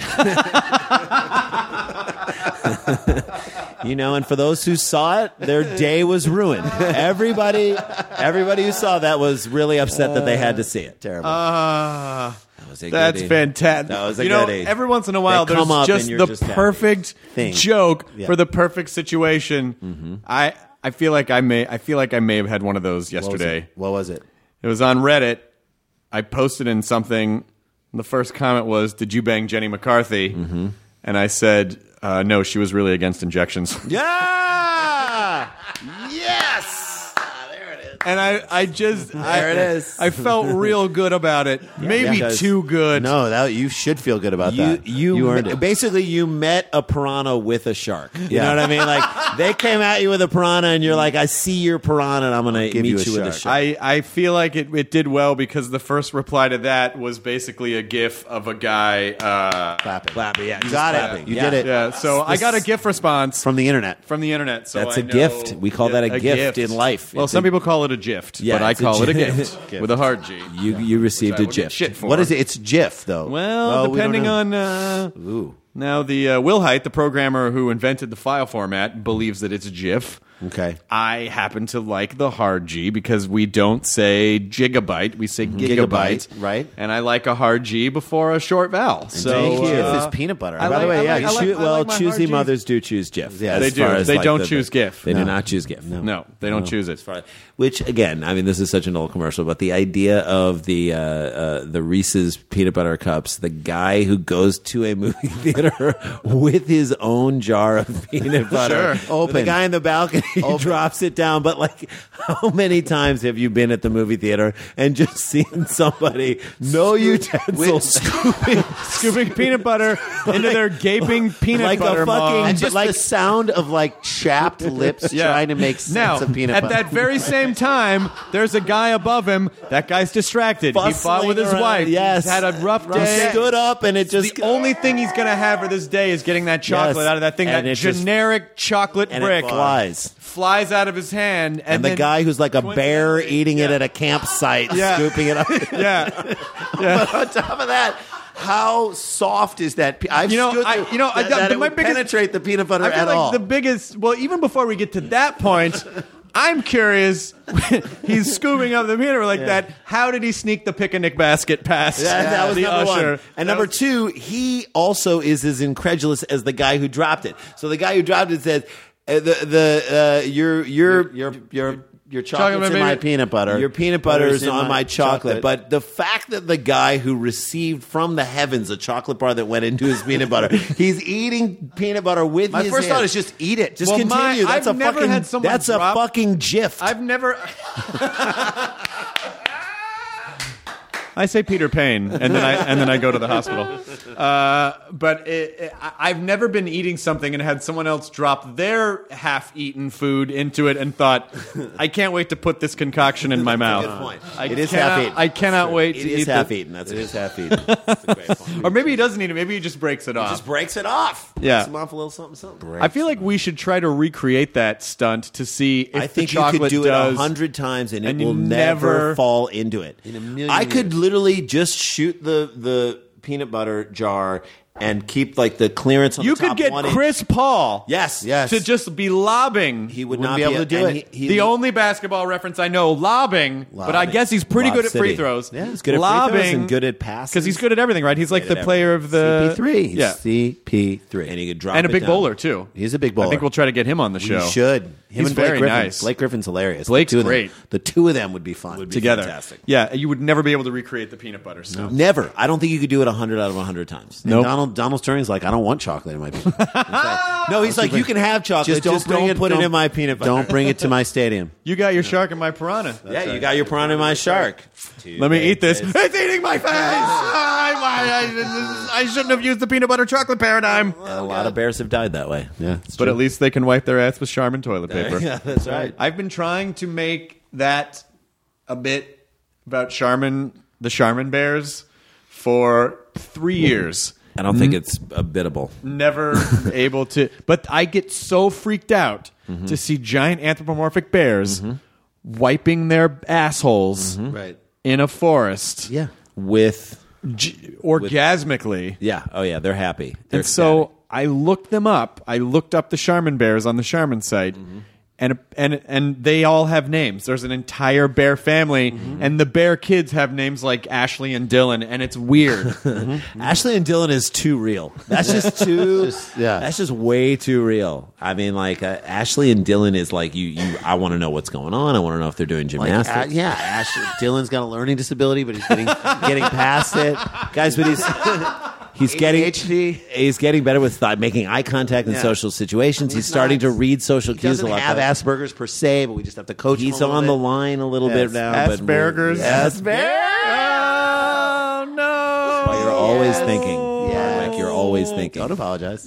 And for those who saw it, their day was ruined. Everybody who saw that was really upset that they had to see it. Terrible. That's fantastic. That was a goodie. Every once in a while, there's just the perfect joke for the perfect situation. Mm-hmm. I feel like I may have had one of those yesterday. What was it? It was on Reddit. I posted in something. The first comment was, "Did you bang Jenny McCarthy?" Mm-hmm. And I said, "No, she was really against injections." Yeah! Yes! And I just There it is. I felt real good about it. Maybe because- too good. No, you should feel good about that. You earned it. Basically, you met a piranha with a shark. You know what I mean? Like, they came at you with a piranha, and you're like, I see your piranha, and I'm going to meet you with a shark. I feel like it did well because the first reply to that was basically a GIF of a guy clapping. Yeah, You got clapping. it. You did it. Yeah, so I got a GIF response From the internet. So That's I a know- gift. We call that a gift in life. Well, It's some a- people call it a gift, Yeah, but I it's a call it a gift. gift with a hard G. You received I a will get gift. shit for. What is it? It's GIF, though. Well, we don't depending know. on now the Will Hite, the programmer who invented the file format, believes that it's GIF. Okay. I happen to like the hard G because we don't say gigabyte, we say gigabyte, right. And I like a hard G before a short vowel. So GIF is peanut butter. I By the like- way, I yeah, like- you should. I like my choosy hard Gs. mothers do choose GIF. Yeah, They as do. far as, They like, don't choose GIF. They No. do not choose GIF. No, they don't choose it. Which, again, I mean, this is such an old commercial, but the idea of the Reese's peanut butter cups, the guy who goes to a movie theater with his own jar of peanut butter, Sure. the guy in the balcony drops it down. But like, how many times have you been at the movie theater and just seen somebody, no utensils, Scooping peanut butter into their gaping peanut Like a butter fucking- maw. And just the sound of like chapped lips trying to make sense Now, of peanut at butter. that very same time, there's a guy above him. That guy's distracted. He fought with his Bustling around. wife. Yes. He's had a rough He day. stood up and it just The only thing he's going to have for this day is getting that chocolate Yes. out of that thing, And that it just- generic chocolate and brick. it flies. Out of his hand. And the then guy who's like a bear coincidentally- eating it Yeah. at a campsite, Yeah. scooping it up. Yeah. But on top of that, how soft is that? I've You know, stood I- there- you know, I- that it my would biggest- penetrate the peanut butter I feel at like all. the biggest. Well, even before we get to that point, I'm curious. He's scooping up the peanut butter like that. How did he sneak the picnic basket past That was the number usher? one. And number two, he also is as incredulous as the guy who dropped it. So the guy who dropped it says, Your chocolate's in my peanut butter. Your peanut butter is on my chocolate. But the fact that the guy who received from the heavens a chocolate bar that went into his peanut butter, he's eating peanut butter with his My first thought is just eat it. Just continue. That's I've never had someone a fucking GIF. I've never. I say Peter Payne, and then I go to the hospital. But I've never been eating something and had someone else drop their half-eaten food into it and thought, I can't wait to put this concoction in my mouth. Good point. It is half-eaten. I cannot wait to eat it. It is half-eaten. It is half-eaten. That's a great point. Or maybe he doesn't eat it. Maybe he just breaks it off. Just breaks it off. Yeah. Breaks him off a little something, something. I feel like we should try to recreate that stunt to see if I think the chocolate you could do it does. 100 times and it you will never fall into it. In a million I could years. literally just shoot the peanut butter jar and keep like the clearance on You the top could get 1 inch. Chris Paul Yes. to just be lobbing. He would Wouldn't not be able to do and it. The only basketball reference I know, lobbing, but I Lobbing. guess he's pretty Lob good at free City. throws. Yeah, he's good at lobbing, free throws and good at passes. because he's good at everything, right? He's like the at player of the CP3. He's yeah, CP3. And he could drop and a it big down. bowler too. He's a big bowler. I think we'll try to get him on the show. We should. Him He's and Blake very Griffin. nice. Blake Griffin's hilarious. Blake's the two of them- great. The two of them would be fun. Would be Together. Fantastic. Yeah, you would never be able to recreate the peanut butter stuff. Never. I don't think you could do it 100 out of 100 times. And Nope. Donald Sterling's like, I don't want chocolate in my peanut butter. No, he's like, you can have chocolate. Just bring don't it- put it don't- in my peanut butter. Don't bring it to my stadium. You got your shark and my piranha. Yeah, you got your piranha and my shark. Let me eat this. It's eating my face. I shouldn't have used the peanut butter chocolate paradigm. A lot of bears have died that way. Yeah, it's But true. at least they can wipe their ass with Charmin toilet paper. Yeah, that's right. I've been trying to make that a bit about the Charmin bears for 3 years. I don't think it's a bittable. Never able to. But I get so freaked out to see giant anthropomorphic bears wiping their assholes Right. in a forest Yeah. With orgasmically. yeah. Oh yeah, they're happy. They're And so I looked them up. I looked up the Charmin bears on the Charmin site, and they all have names. There's an entire bear family, and the bear kids have names like Ashley and Dylan, and it's weird. Ashley and Dylan is too real. That's just too. yeah. That's just way too real. I mean, like Ashley and Dylan is like you. I want to know what's going on. I want to know if they're doing gymnastics. yeah. Ashley Dylan's got a learning disability, but he's getting past it, guys. But he's getting ADHD. He's getting better with making eye contact in Yeah. social situations. He's starting to read social He cues a doesn't lot. have Asperger's per se, but we just have to coach him He's a little on the bit. line a little Yes. bit now. but Asperger's. Oh no! Well, you're always thinking. Yeah. Mike, you're always thinking. Don't apologize.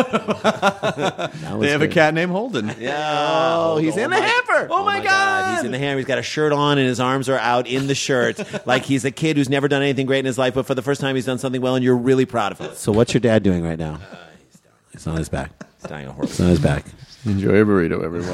They have a cat named Holden. Oh, he's in the hamper. Oh my God. He's in the hamper. He's got a shirt on and his arms are out in the shirt. Like he's a kid who's never done anything great in his life, but for the first time he's done something well and you're really proud of him. So what's your dad doing right now? He's on his back. He's dying a horse. He's on his back. Enjoy a burrito, everyone.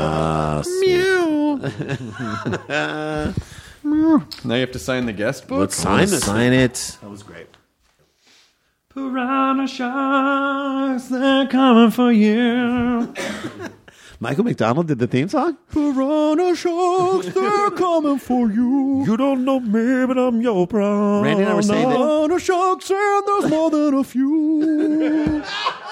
Now you have to sign the guest book. Let's sign this. Sign it. That was great. Piranha sharks, they're coming for you. Michael McDonald did the theme song? Piranha sharks, they're coming for you. You don't know me, but I'm your brother. Randy and I were saying that. Piranha sharks, and there's more than a few.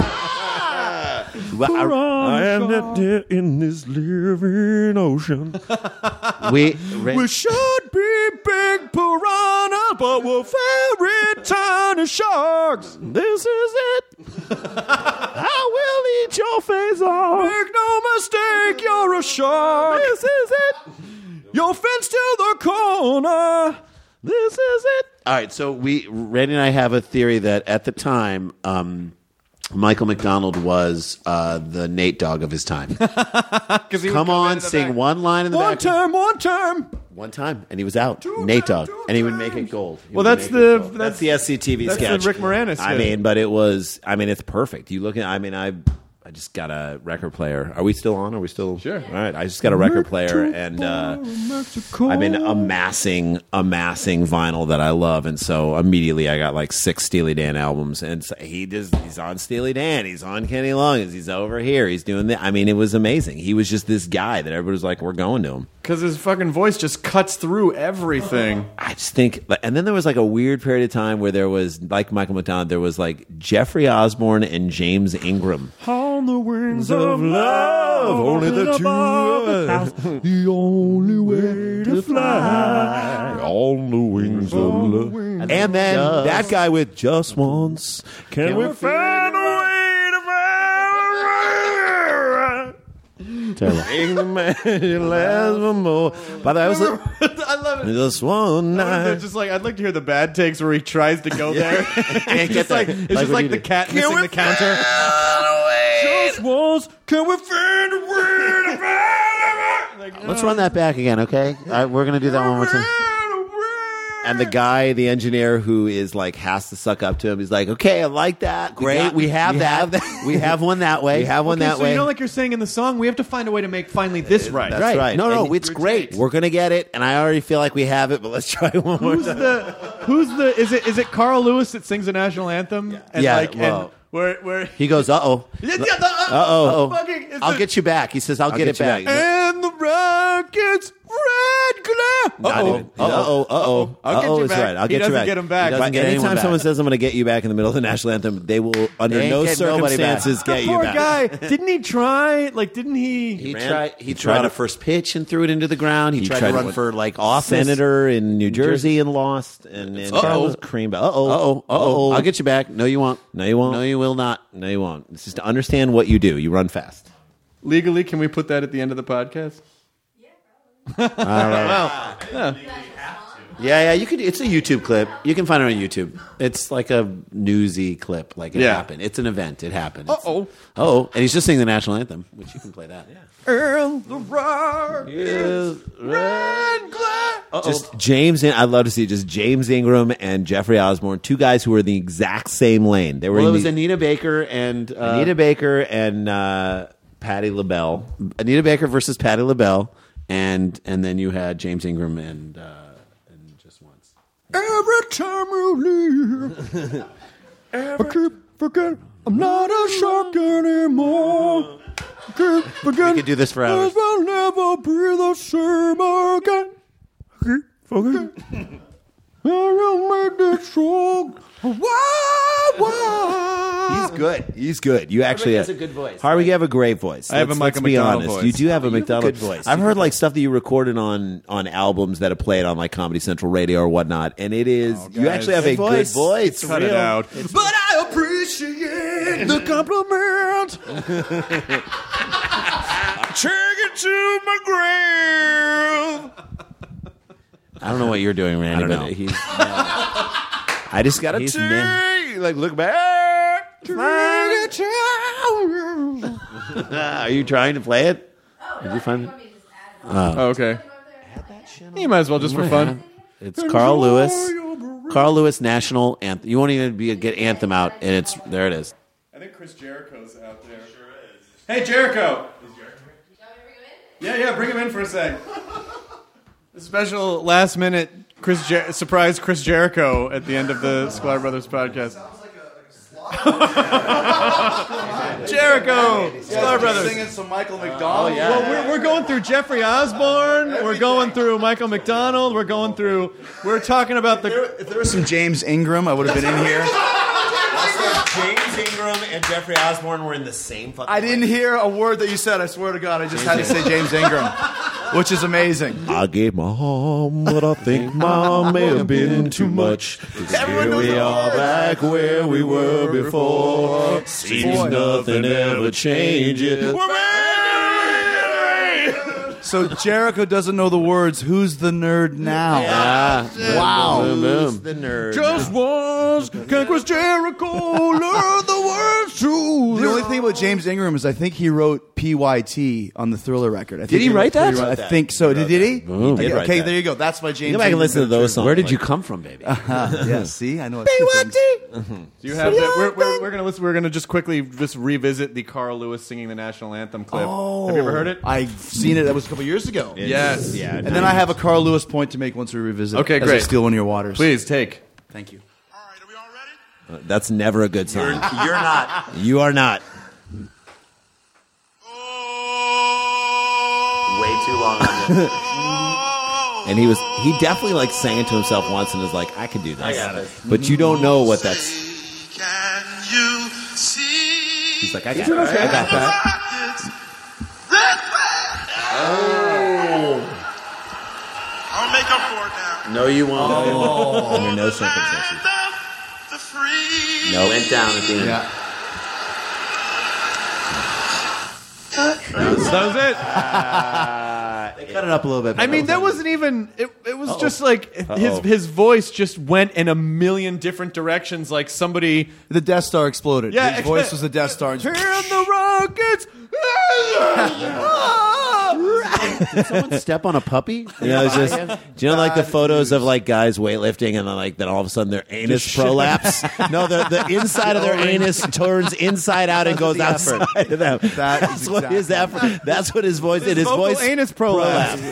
I am that dead in this living ocean. We should be big piranhas, but we're very tiny sharks. This is it. I will eat your face off. Make no mistake, you're a shark. This is it. You're fenced to the corner. This is it. All right, so Randy and I have a theory that at the time, Michael McDonald was the Nate Dogg of his time. Come on, sing one line in the back. One time. One time, and he was out. Nate Dogg, and he would make it gold. Well, that's the SCTV that's sketch. the Rick Moranis. I mean, but it was. I mean, it's perfect. You look at. I mean, I just got a record player. Are we still on? Are we still? Sure. All right. I just got a record player, and I've been amassing vinyl that I love, and so immediately I got like 6 Steely Dan albums, and so he's on Steely Dan, he's on Kenny Loggins, he's over here, he's doing that. I mean, it was amazing. He was just this guy that everybody was like, we're going to him. because his fucking voice just cuts through everything. I just think, and then there was like a weird period of time where there was, like Michael McDonald, there was like Jeffrey Osborne and James Ingram. On the wings of love, only the two of us, the only way to fly, on the wings of love. And then that guy with Just Once, can we find a way to fly? Terrible. Last one more. By the way, I was I love it. just one They're night. just like, I'd like to hear the bad takes where he tries to go there. Can't get It's there. like, it's just what like you the do. cat missing the counter. Just once, can we find a way to find? Let's run that back again, okay? We're going to do that one more time. And the guy, the engineer who is like has to suck up to him, he's like, "Okay, I like that. Great. We have that. We have one that way. We have one that So way. you know, like you're saying in the song, we have to find a way to make finally this right. That's right. No, And it's great. We're gonna get it, and I already feel like we have it. But let's try one more time. Who's the is it Carl Lewis that sings the national anthem? And Yeah, like well- and where He goes, uh-oh. Uh-oh. fucking is I'll it- get you back. He says, I'll get it back. and the Rockets red glare. Not even. Uh-oh. I'll get you is back. right. I'll He get you doesn't back. get him back. He doesn't But get anyone anytime back. someone says I'm going to get you back in the middle of the national anthem, they will, under They ain't no getting nobody back. circumstances, get you Poor back. guy. Didn't he try? Like, didn't he? He ran- tried tried a to- first pitch and threw it into the ground. He tried to run for like office. Senator in New Jersey and lost, and Charles Cream. Uh-oh. I'll get you back. No, you won't. No, you won't. No, you will not. No, you won't. It's just to understand what you do. You run fast. Legally, can we put that at the end of the podcast? Yeah, you could. It's a YouTube clip. You can find it on YouTube. It's like a newsy clip. Like it happened. It's an event. It happened. Oh, and he's just singing the national anthem, which you can play that. And the rock is red glare. Just James, I'd love to see just James Ingram and Jeffrey Osborne, two guys who were in the exact same lane. They were Well, in it was the, Anita Baker and Anita Baker and Patti LaBelle. Anita Baker versus Patti LaBelle, and then you had James Ingram and Just Once. Every time you leave, I keep forgetting I'm not a shark anymore. I keep forgetting We could do this for hours. this will never be the same again. I keep forgetting I will make this song. He's good. He's good. You actually has a good voice. Harvey, you have a great voice. I have a Let's Michael be McDonald honest. voice. You do have a You have a McDonald good voice. I've heard like stuff that you recorded on albums that have played on like Comedy Central Radio or whatnot, and it is you guys. actually have a Good good voice. voice. It's Cut real. it out. But I appreciate the compliment. Take it to my grave. I don't know what you're doing, Randy. I don't but know. He's I just got to He's like look back. Are you trying to play it? Did you find it? Oh, okay. You might as well just for fun. It's Carl Lewis. Carl Lewis National Anthem. You won't even get Anthem out, and there it is. I think Chris Jericho's out there. Sure is. Hey, Jericho. Yeah, bring him in for a sec. A special last minute surprise Chris Jericho at the end of the Sklar Brothers podcast. Jericho, Sklar Brothers. Singing some Michael McDonald. Well, we're going through Jeffrey Osborne. We're going through Michael McDonald. We're talking about If there was some James Ingram, I would have been in here. James Ingram and Jeffrey Osborne were in the same fucking. I didn't hear a word that you said. I swear to God, I just had to say James Ingram, which is amazing. I gave my home, but I think mine may have been too much. 'Cause here we are back where we were before. Seems nothing ever changes. So Jericho doesn't know the words. Who's the nerd now? Wow. Boom, boom. The nerd. Just once, can Chris Jericho learn the words to The only thing about James Ingram is I think he wrote PYT on the Thriller record. I think Did he write that? I think so. Did he? Boom. He did write Okay, that. there you go. That's why James. Go back and Ingram listen to did those songs. Where did you come from, baby? Yeah, see, I know. PYT. Do you have that? We're gonna listen. We're gonna just quickly revisit the Carl Lewis singing the national anthem clip. Have you ever heard it? I've seen it. That was a couple years ago. Yes. Yeah. And then I have a Carl Lewis point to make once we revisit. Okay, as I great. steal one of your waters. Please take. Thank you. That's never a good sign. You're not. You are not. Wait too long on this. And he definitely like sang it to himself once and was like, I can do this. I got it. But you don't know what that's. Can you see? He's like, I got that. I'll make up for it now. No, you won't. Under no circumstances. The free. No, went down at the end. Yeah. That was it. They cut it up a little bit. I mean, that wasn't even. It was just like his voice just went in a million different directions. Like somebody. The Death Star exploded. Yeah, His voice was the Death Star. Turn the rockets. Did someone step on a puppy? You know, it's just. Do you know like the photos of like guys weightlifting and then all of a sudden their anus prolapse? No, the inside of their anus turns inside out and goes outside of them. That's what his effort. That's what his voice did. His voice anus prolapse.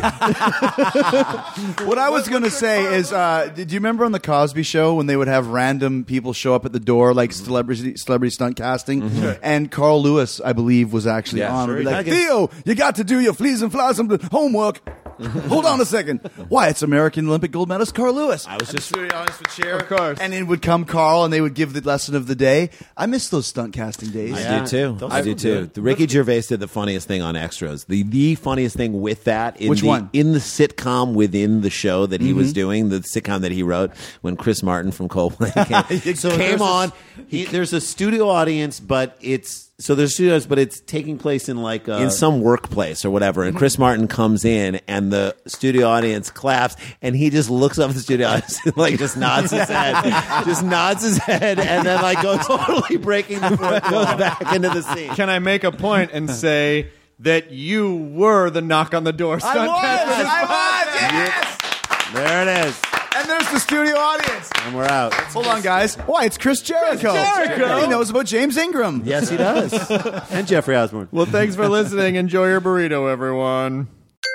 What I was going to say is, did you remember on the Cosby Show when they would have random people show up at the door, like celebrity stunt casting? Mm-hmm. And Carl Lewis, I believe, was actually on. Sure, Like, Theo, you got to do your fleas and flies homework. Hold on a second. Why, it's American Olympic gold medalist Carl Lewis. I was just. Of course. And it would come Carl, and they would give the lesson of the day. I miss those stunt casting days. I do too. The Ricky Gervais did the funniest thing on Extras. The funniest thing with that in Which one? In the sitcom within the show that he was doing, the sitcom that he wrote when Chris Martin from Coldplay came on. There's a studio audience, but it's taking place in like in some workplace or whatever. And Chris Martin comes in, and the studio audience claps, and he just looks up at the studio audience and like just nods his head, and then like goes totally breaking the fourth, goes back into the scene. Can I make a point and say that you were the knock on the door stunt cast? I was, yes! There it is. And there's the studio audience. And we're out. Hold on, guys. Why, it's Chris Jericho. He knows about James Ingram. Yes, he does. And Jeffrey Osborne. Well, thanks for listening. Enjoy your burrito, everyone.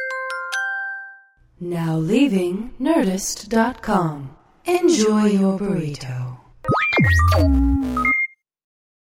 Now leaving Nerdist.com. Enjoy your burrito.